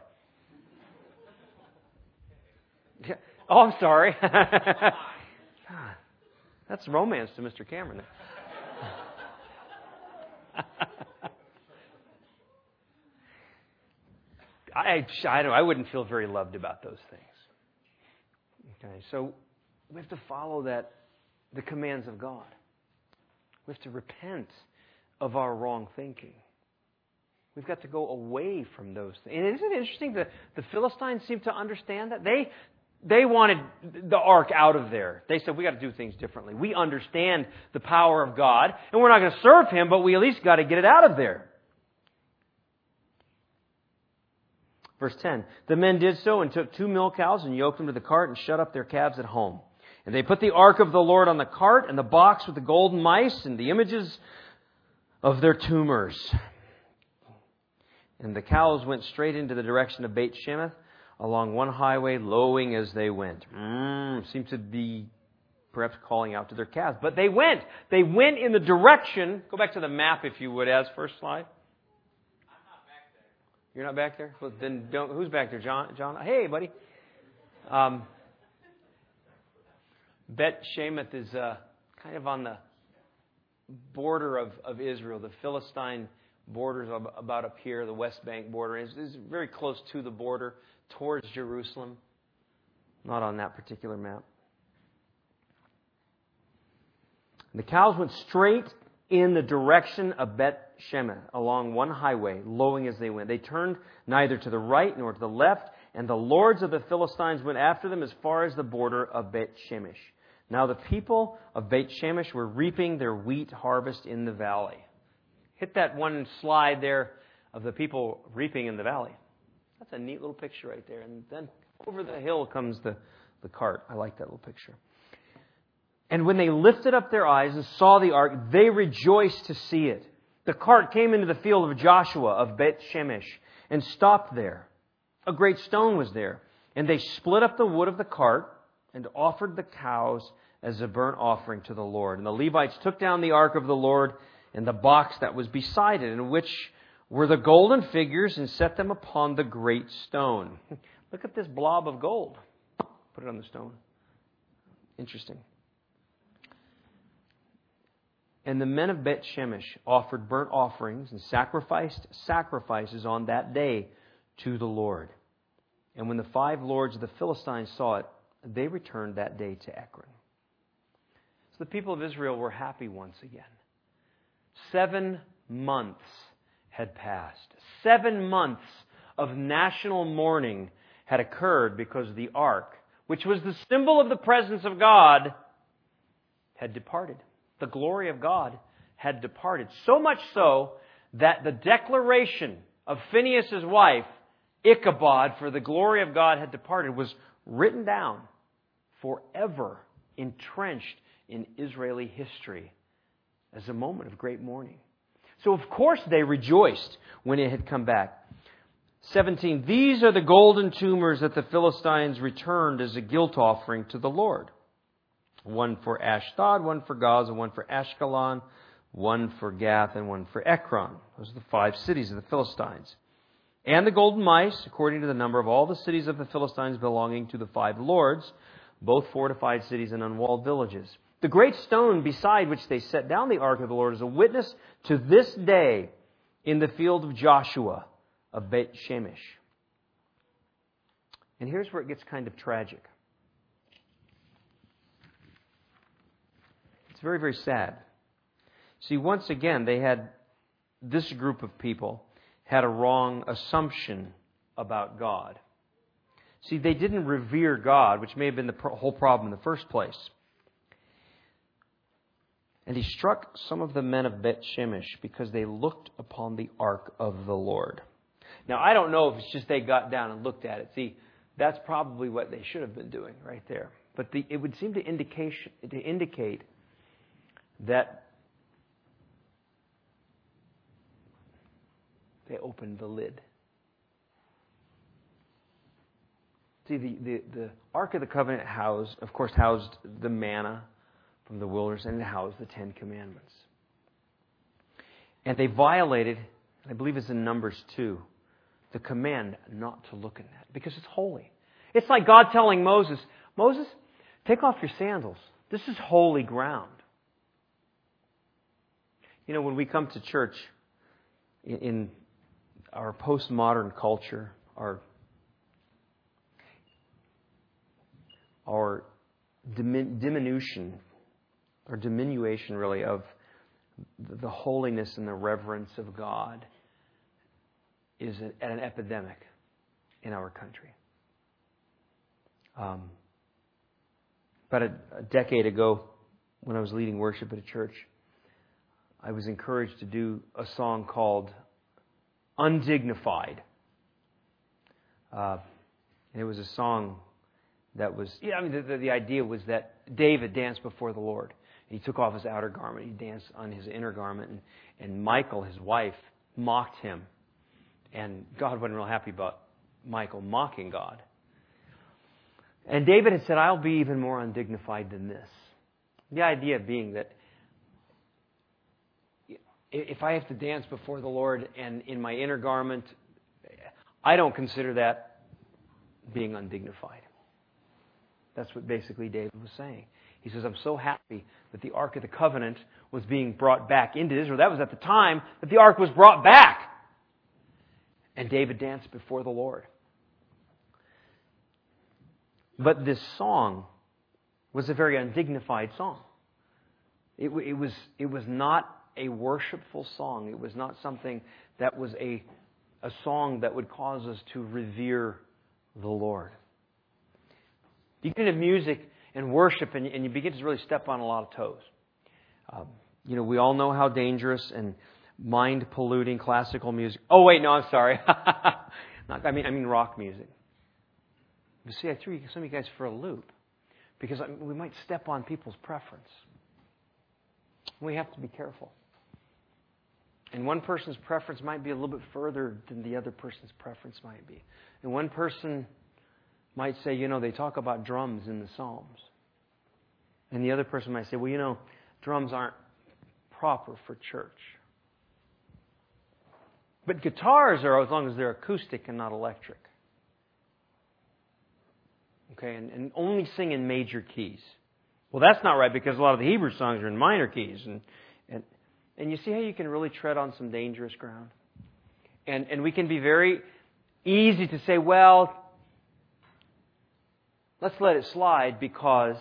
Oh, I'm sorry. That's romance to Mr. Cameron. I wouldn't feel very loved about those things. Okay, so we have to follow the commands of God. We have to repent of our wrong thinking. We've got to go away from those things. And isn't it interesting that the Philistines seem to understand that? They wanted the ark out of there. They said, we got to do things differently. We understand the power of God, and we're not going to serve Him, but we at least got to get it out of there. Verse 10, the men did so and took 2 milk cows and yoked them to the cart and shut up their calves at home. And they put the ark of the Lord on the cart and the box with the golden mice and the images of their tumors. And the cows went straight into the direction of Beit Shemesh along one highway, lowing as they went. Seemed to be perhaps calling out to their calves. But they went. They went in the direction. Go back to the map, if you would, as first slide. You're not back there? Well, then don't. Who's back there? John? Hey, buddy. Bet Shemesh is kind of on the border of Israel. The Philistine borders about up here. The West Bank border is very close to the border towards Jerusalem. Not on that particular map. And the cows went straight in the direction of Bet Shemesh along one highway, lowing as they went. They turned neither to the right nor to the left, and the lords of the Philistines went after them as far as the border of Bet Shemesh. Now the people of Beit Shemesh were reaping their wheat harvest in the valley. Hit that one slide there of the people reaping in the valley. That's a neat little picture right there. And then over the hill comes the cart. I like that little picture. And when they lifted up their eyes and saw the ark, they rejoiced to see it. The cart came into the field of Joshua of Beit Shemesh and stopped there. A great stone was there. And they split up the wood of the cart and offered the cows as a burnt offering to the Lord. And the Levites took down the ark of the Lord and the box that was beside it, in which were the golden figures, and set them upon the great stone. Look at this blob of gold. Put it on the stone. Interesting. And the men of Bet Shemesh offered burnt offerings and sacrificed sacrifices on that day to the Lord. And when the 5 lords of the Philistines saw it, they returned that day to Ekron. So the people of Israel were happy once again. 7 months had passed. 7 months of national mourning had occurred because the ark which was the symbol of the presence of God, had departed. The glory of God had departed. So much so that the declaration of Phinehas' wife, Ichabod, for the glory of God had departed, was written down forever, entrenched in Israeli history as a moment of great mourning. So of course they rejoiced when it had come back. 17, these are the golden tumors that the Philistines returned as a guilt offering to the Lord. One for Ashdod, one for Gaza, one for Ashkelon, one for Gath, and one for Ekron. Those are the 5 cities of the Philistines. And the golden mice, according to the number of all the cities of the Philistines belonging to the 5 lords, both fortified cities and unwalled villages. The great stone beside which they set down the ark of the Lord is a witness to this day in the field of Joshua of Beit Shemesh. And here's where it gets kind of tragic. It's very, very sad. See, once again, this group of people had a wrong assumption about God. See, they didn't revere God, which may have been the whole problem in the first place. And he struck some of the men of Beit Shemesh because they looked upon the ark of the Lord. Now, I don't know if it's just they got down and looked at it. See, that's probably what they should have been doing right there. But it would seem to indicate that they opened the lid. See, the Ark of the Covenant housed the manna from the wilderness, and it housed the 10 Commandments. And they violated, I believe it's in Numbers 2, the command not to look at that, because it's holy. It's like God telling Moses, Moses, take off your sandals. This is holy ground. You know, when we come to church in our postmodern culture, our diminution really of the holiness and the reverence of God is at an epidemic in our country. About a decade ago, when I was leading worship at a church, I was encouraged to do a song called Undignified. And it was a song that was, the idea was that David danced before the Lord. He took off his outer garment. He danced on his inner garment. And Michal, his wife, mocked him. And God wasn't real happy about Michal mocking God. And David had said, I'll be even more undignified than this. The idea being that if I have to dance before the Lord and in my inner garment, I don't consider that being undignified. That's what basically David was saying. He says, I'm so happy that the Ark of the Covenant was being brought back into Israel. That was at the time that the Ark was brought back. And David danced before the Lord. But this song was a very undignified song. It was not a worshipful song. It was not something that was a song that would cause us to revere the Lord. You get into music and worship and you begin to really step on a lot of toes. We all know how dangerous and mind-polluting classical music. Oh, wait, no, I'm sorry. I mean rock music. But see, I threw some of you guys for a loop because we might step on people's preference. We have to be careful. And one person's preference might be a little bit further than the other person's preference might be. And one person might say, they talk about drums in the Psalms. And the other person might say, drums aren't proper for church. But guitars are, as long as they're acoustic and not electric. Okay, and only sing in major keys. Well, that's not right because a lot of the Hebrew songs are in minor keys. And you see how you can really tread on some dangerous ground? And we can be very easy to say, well, let's let it slide because...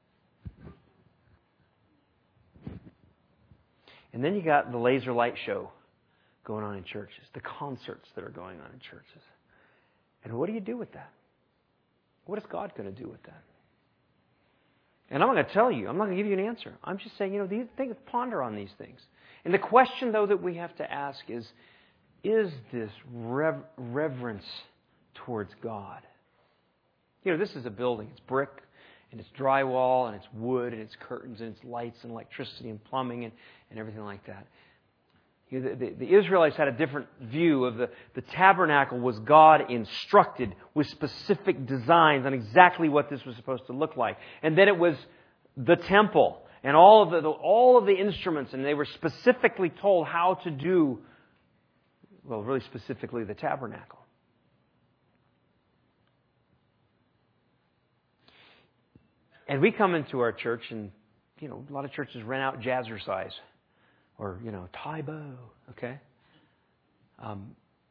And then you got the laser light show going on in churches, the concerts that are going on in churches. And what do you do with that? What is God going to do with that? And I'm not going to tell you. I'm not going to give you an answer. I'm just saying, ponder on these things. And the question, though, that we have to ask is this reverence towards God? This is a building. It's brick, and it's drywall, and it's wood, and it's curtains, and it's lights, and electricity, and plumbing, and everything like that. The Israelites had a different view of the tabernacle. Was God instructed with specific designs on exactly what this was supposed to look like. And then it was the temple and all of the instruments, and they were specifically told how to do, well, really specifically the tabernacle. And we come into our church, and a lot of churches rent out jazzercise. Or, Tybo, okay? And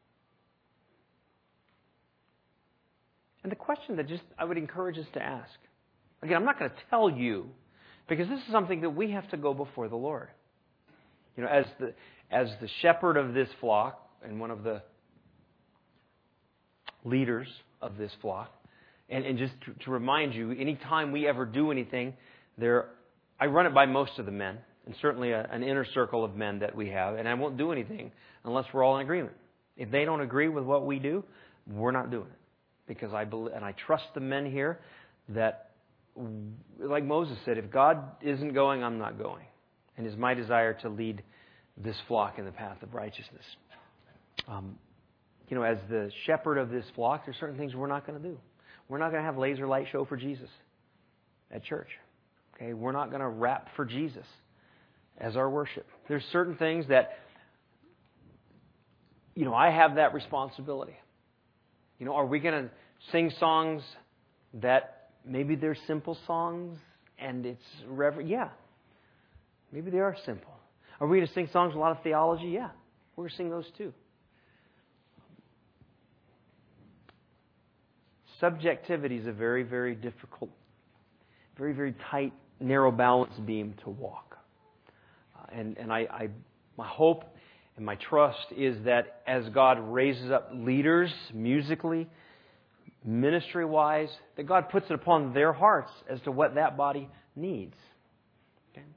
the question that I would encourage us to ask. Again, I'm not going to tell you, because this is something that we have to go before the Lord. As the shepherd of this flock, and one of the leaders of this flock, and just to remind you, anytime we ever do anything, I run it by most of the men. And certainly an inner circle of men that we have. And I won't do anything unless we're all in agreement. If they don't agree with what we do, we're not doing it. Because I believe, and I trust the men here that, like Moses said, if God isn't going, I'm not going. And it's my desire to lead this flock in the path of righteousness. As the shepherd of this flock, there's certain things we're not going to do. We're not going to have laser light show for Jesus at church. Okay, we're not going to rap for Jesus as our worship. There's certain things that, I have that responsibility. Are we going to sing songs that maybe they're simple songs and it's reverent? Yeah. Maybe they are simple. Are we going to sing songs with a lot of theology? Yeah. We're going to sing those too. Subjectivity is a very, very difficult, very, very tight, narrow balance beam to walk. And my hope and my trust is that as God raises up leaders musically, ministry-wise, that God puts it upon their hearts as to what that body needs. Okay?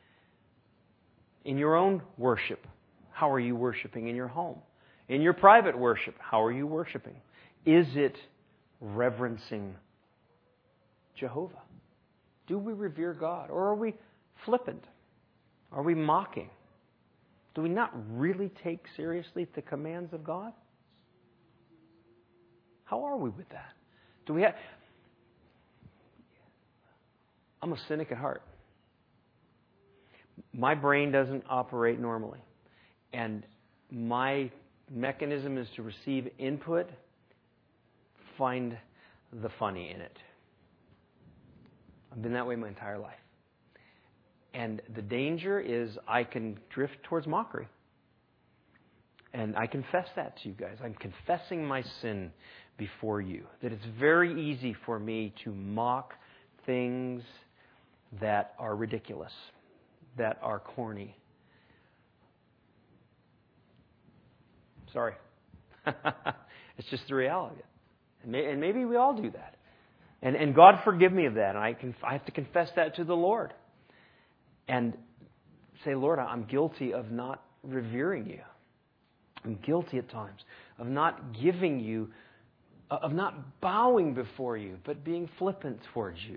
In your own worship, how are you worshiping in your home? In your private worship, how are you worshiping? Is it reverencing Jehovah? Do we revere God? Or are we flippant? Are we mocking? Do we not really take seriously the commands of God? How are we with that? Do we have... I'm a cynic at heart. My brain doesn't operate normally. And my mechanism is to receive input, find the funny in it. I've been that way my entire life. And the danger is I can drift towards mockery. And I confess that to you guys. I'm confessing my sin before you. That it's very easy for me to mock things that are ridiculous, that are corny. Sorry. It's just the reality. And maybe we all do that. And God forgive me of that. And I have to confess that to the Lord. And say, Lord, I'm guilty of not revering you. I'm guilty at times of not giving you, of not bowing before you, but being flippant towards you.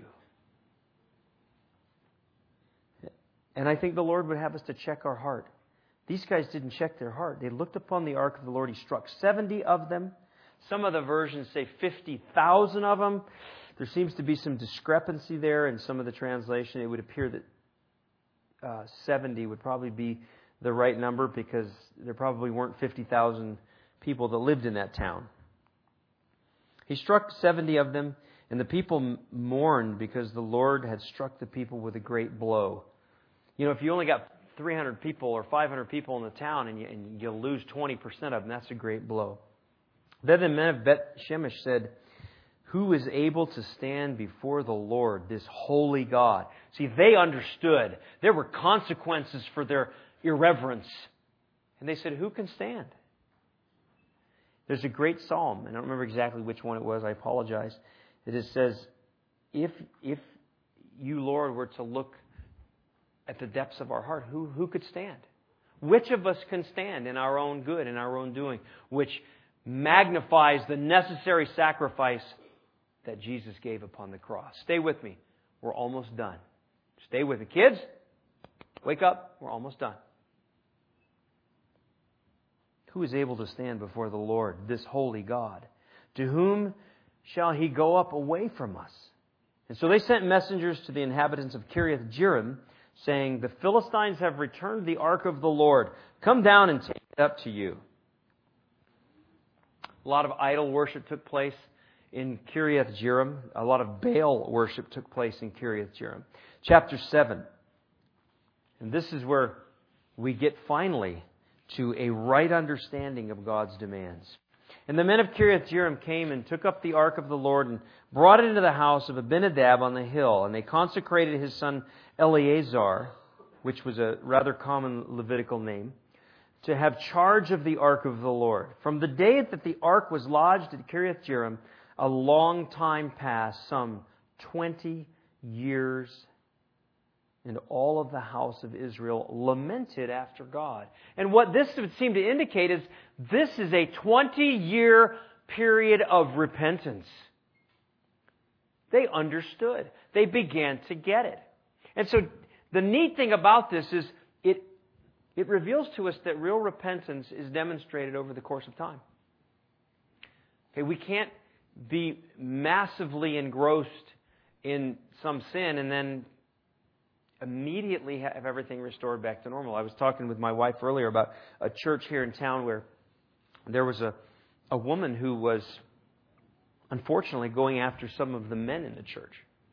And I think the Lord would have us to check our heart. These guys didn't check their heart. They looked upon the ark of the Lord. He struck 70 of them. Some of the versions say 50,000 of them. There seems to be some discrepancy there in some of the translation. It would appear that 70 would probably be the right number because there probably weren't 50,000 people that lived in that town. He struck 70 of them, and the people mourned because the Lord had struck the people with a great blow. If you only got 300 people or 500 people in the town and you lose 20% of them, that's a great blow. Then the men of Beth Shemesh said, "Who is able to stand before the Lord, this holy God?" See, they understood there were consequences for their irreverence. And they said, "Who can stand?" There's a great psalm. I don't remember exactly which one it was. I apologize. that it says, if you, Lord, were to look at the depths of our heart, who could stand? Which of us can stand in our own good, in our own doing, which magnifies the necessary sacrifice that Jesus gave upon the cross? Stay with me. We're almost done. Stay with me. Kids, wake up. We're almost done. Who is able to stand before the Lord, this holy God? To whom shall He go up away from us? And so they sent messengers to the inhabitants of Kiriath Jearim, saying, the Philistines have returned the ark of the Lord. Come down and take it up to you. A lot of idol worship took place in Kiriath Jearim. A lot of Baal worship took place in Kiriath Jearim. Chapter 7. And this is where we get finally to a right understanding of God's demands. And the men of Kiriath Jearim came and took up the ark of the Lord and brought it into the house of Abinadab on the hill. And they consecrated his son Eleazar, which was a rather common Levitical name, to have charge of the ark of the Lord. From the day that the ark was lodged at Kiriath Jearim, a long time passed, some 20 years. And all of the house of Israel lamented after God. And what this would seem to indicate is this is a 20-year period of repentance. They understood. They began to get it. And so the neat thing about this is it reveals to us that real repentance is demonstrated over the course of time. Okay, we can't be massively engrossed in some sin and then immediately have everything restored back to normal. I was talking with my wife earlier about a church here in town where there was a woman who was unfortunately going after some of the men in the church.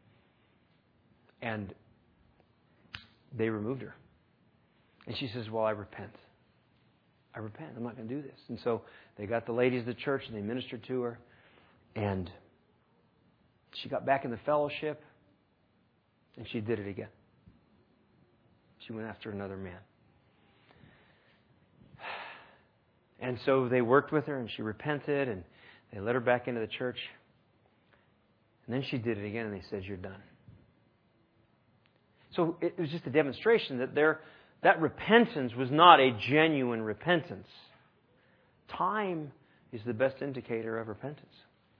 And they removed her. And she says, well, I repent. I'm not going to do this. And so they got the ladies of the church and they ministered to her. And she got back in the fellowship. And she did it again. She went after another man. And so they worked with her and she repented and they let her back into the church. And then she did it again and they said, you're done. So it was just a demonstration that that repentance was not a genuine repentance. Time is the best indicator of repentance.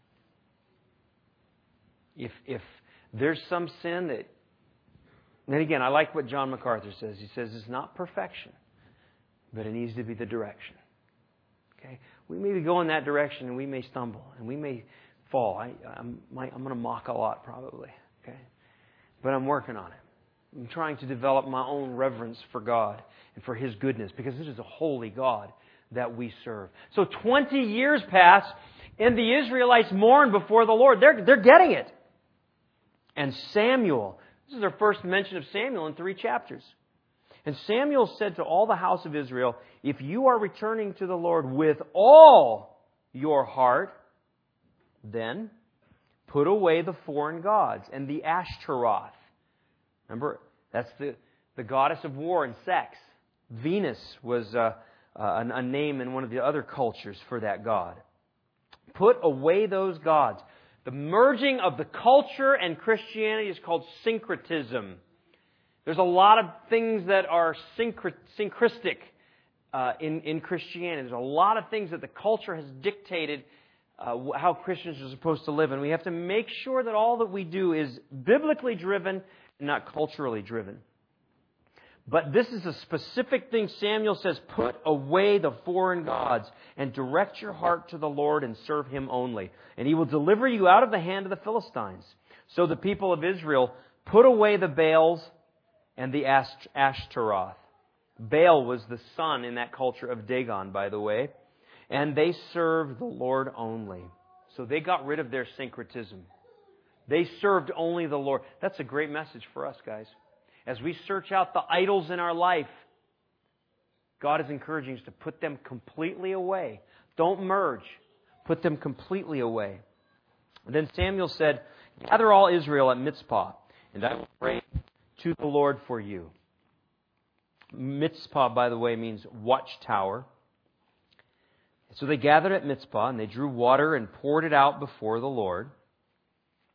If there's some sin that... And then again, I like what John MacArthur says. He says it's not perfection, but it needs to be the direction. Okay? We may be going that direction and we may stumble and we may fall. I'm going to mock a lot probably. Okay? But I'm working on it. I'm trying to develop my own reverence for God and for His goodness because this is a holy God that we serve. So 20 years pass and the Israelites mourn before the Lord. They're getting it. And Samuel, this is our first mention of Samuel in 3 chapters. And Samuel said to all the house of Israel, if you are returning to the Lord with all your heart, then put away the foreign gods and the Ashtaroth. Remember, that's the goddess of war and sex. Venus was a name in one of the other cultures for that god. Put away those gods. The merging of the culture and Christianity is called syncretism. There's a lot of things that are syncretistic in Christianity. There's a lot of things that the culture has dictated how Christians are supposed to live. And we have to make sure that all that we do is biblically driven and not culturally driven. But this is a specific thing. Samuel says, put away the foreign gods and direct your heart to the Lord and serve Him only. And He will deliver you out of the hand of the Philistines. So the people of Israel put away the Baals and the Ashtaroth. Baal was the son in that culture of Dagon, by the way. And they served the Lord only. So they got rid of their syncretism. They served only the Lord. That's a great message for us, guys. As we search out the idols in our life, God is encouraging us to put them completely away. Don't merge. Put them completely away. And then Samuel said, gather all Israel at Mizpah, and I will pray to the Lord for you. Mizpah, by the way, means watchtower. So they gathered at Mizpah, and they drew water and poured it out before the Lord.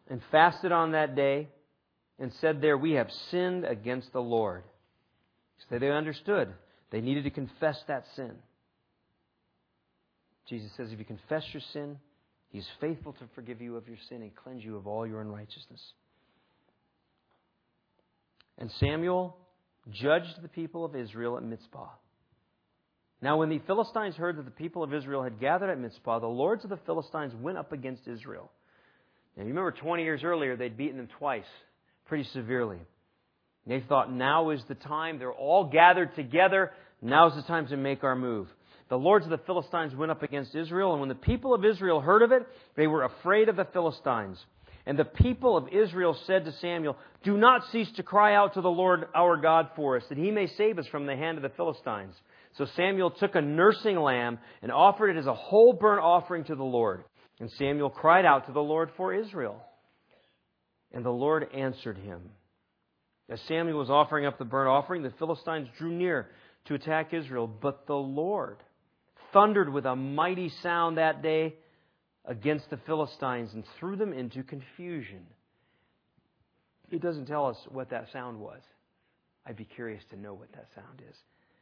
and fasted on that day, and said there, "We have sinned against the Lord." So they understood. They needed to confess that sin. Jesus says, if you confess your sin, He's faithful to forgive you of your sin and cleanse you of all your unrighteousness. And Samuel judged the people of Israel at Mizpah. Now when the Philistines heard that the people of Israel had gathered at Mizpah, the lords of the Philistines went up against Israel. Now you remember 20 years earlier, they'd beaten them twice, pretty severely. They thought, now is the time. They're all gathered together. Now's the time to make our move. The lords of the Philistines went up against Israel, and when the people of Israel heard of it, they were afraid of the Philistines. And the people of Israel said to Samuel, "Do not cease to cry out to the Lord our God for us, that He may save us from the hand of the Philistines." So Samuel took a nursing lamb and offered it as a whole burnt offering to the Lord. And Samuel cried out to the Lord for Israel. And the Lord answered him. As Samuel was offering up the burnt offering, the Philistines drew near to attack Israel. But the Lord thundered with a mighty sound that day against the Philistines and threw them into confusion. It doesn't tell us what that sound was. I'd be curious to know what that sound is.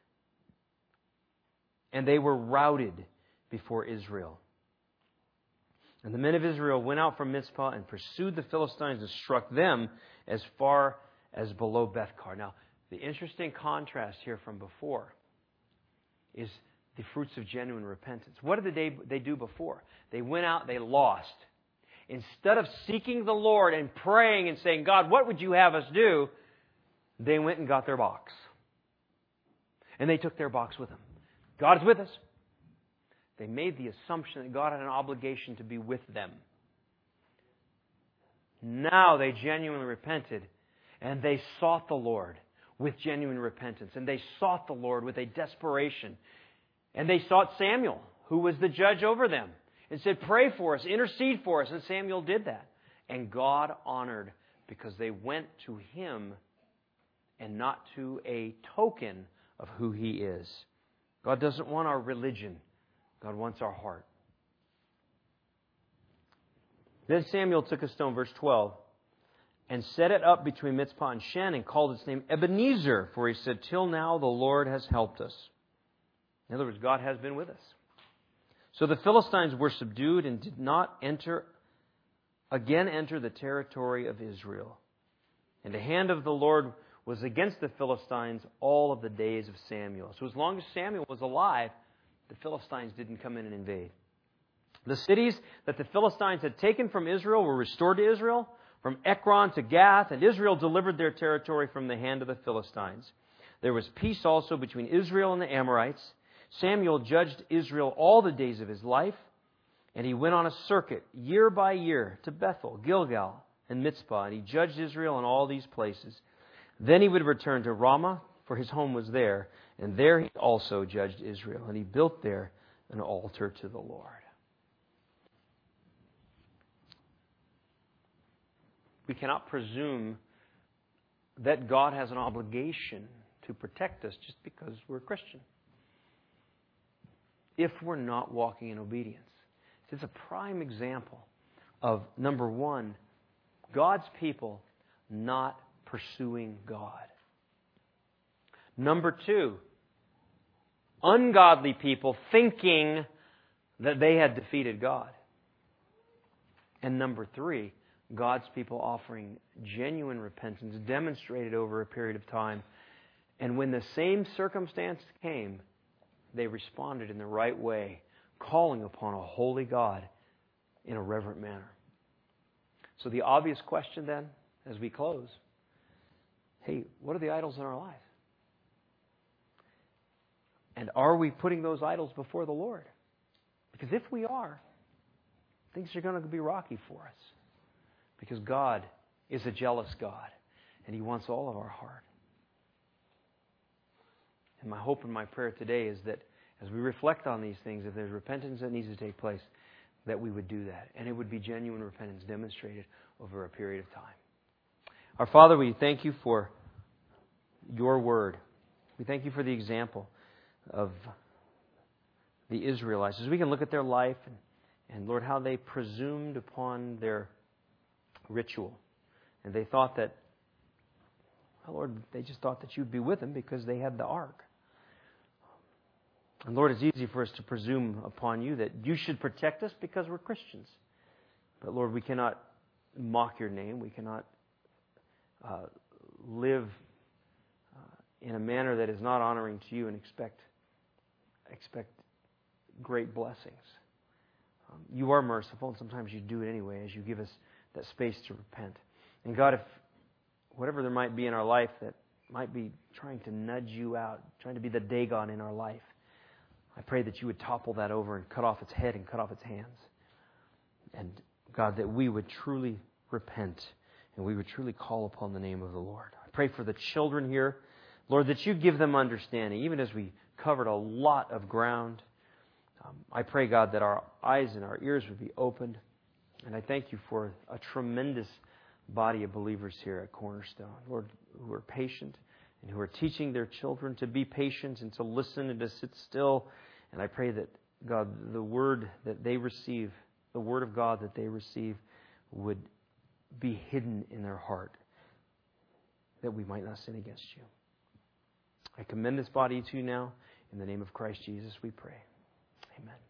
And they were routed before Israel. And the men of Israel went out from Mizpah and pursued the Philistines and struck them as far as below Bethkar. Now, the interesting contrast here from before is the fruits of genuine repentance. What did they do before? They went out, they lost. Instead of seeking the Lord and praying and saying, "God, what would you have us do?" they went and got their box. And they took their box with them. God is with us. They made the assumption that God had an obligation to be with them. Now they genuinely repented, and they sought the Lord with genuine repentance. And they sought the Lord with a desperation. And they sought Samuel, who was the judge over them, and said, "Pray for us, intercede for us." And Samuel did that. And God honored, because they went to Him and not to a token of who He is. God doesn't want our religion. God wants our heart. Then Samuel took a stone, verse 12, and set it up between Mizpah and Shen, and called its name Ebenezer, for he said, "Till now the Lord has helped us." In other words, God has been with us. So the Philistines were subdued and did not enter the territory of Israel. And the hand of the Lord was against the Philistines all of the days of Samuel. So as long as Samuel was alive, the Philistines didn't come in and invade. The cities that the Philistines had taken from Israel were restored to Israel, from Ekron to Gath, and Israel delivered their territory from the hand of the Philistines. There was peace also between Israel and the Amorites. Samuel judged Israel all the days of his life, and he went on a circuit year by year to Bethel, Gilgal, and Mizpah, and he judged Israel in all these places. Then he would return to Ramah, for his home was there, and there he also judged Israel, and he built there an altar to the Lord. We cannot presume that God has an obligation to protect us just because we're Christian, if we're not walking in obedience. It's a prime example of, number one, God's people not pursuing God. Number two, ungodly people thinking that they had defeated God. And number three, God's people offering genuine repentance demonstrated over a period of time. And when the same circumstance came, they responded in the right way, calling upon a holy God in a reverent manner. So the obvious question then, as we close, hey, what are the idols in our life? And are we putting those idols before the Lord? Because if we are, things are going to be rocky for us. Because God is a jealous God, and He wants all of our heart. And my hope and my prayer today is that as we reflect on these things, if there's repentance that needs to take place, that we would do that. And it would be genuine repentance demonstrated over a period of time. Our Father, we thank You for Your Word. We thank You for the example of the Israelites. As we can look at their life and Lord, how they presumed upon their ritual. And they thought that, well, Lord, they just thought that you'd be with them because they had the ark. And Lord, it's easy for us to presume upon you that you should protect us because we're Christians. But Lord, we cannot mock your name. We cannot live in a manner that is not honoring to you and expect great blessings. You are merciful, and sometimes you do it anyway as you give us that space to repent. And God, if whatever there might be in our life that might be trying to nudge you out, trying to be the Dagon in our life, I pray that you would topple that over and cut off its head and cut off its hands. And God, that we would truly repent and we would truly call upon the name of the Lord. I pray for the children here, Lord, that you give them understanding, even as we covered a lot of ground. I pray, God, that our eyes and our ears would be opened. And I thank you for a tremendous body of believers here at Cornerstone, Lord, who are patient and who are teaching their children to be patient and to listen and to sit still. And I pray that, God, the word that they receive, the word of God that they receive, would be hidden in their heart, that we might not sin against you. I commend this body to you now. In the name of Christ Jesus, we pray. Amen.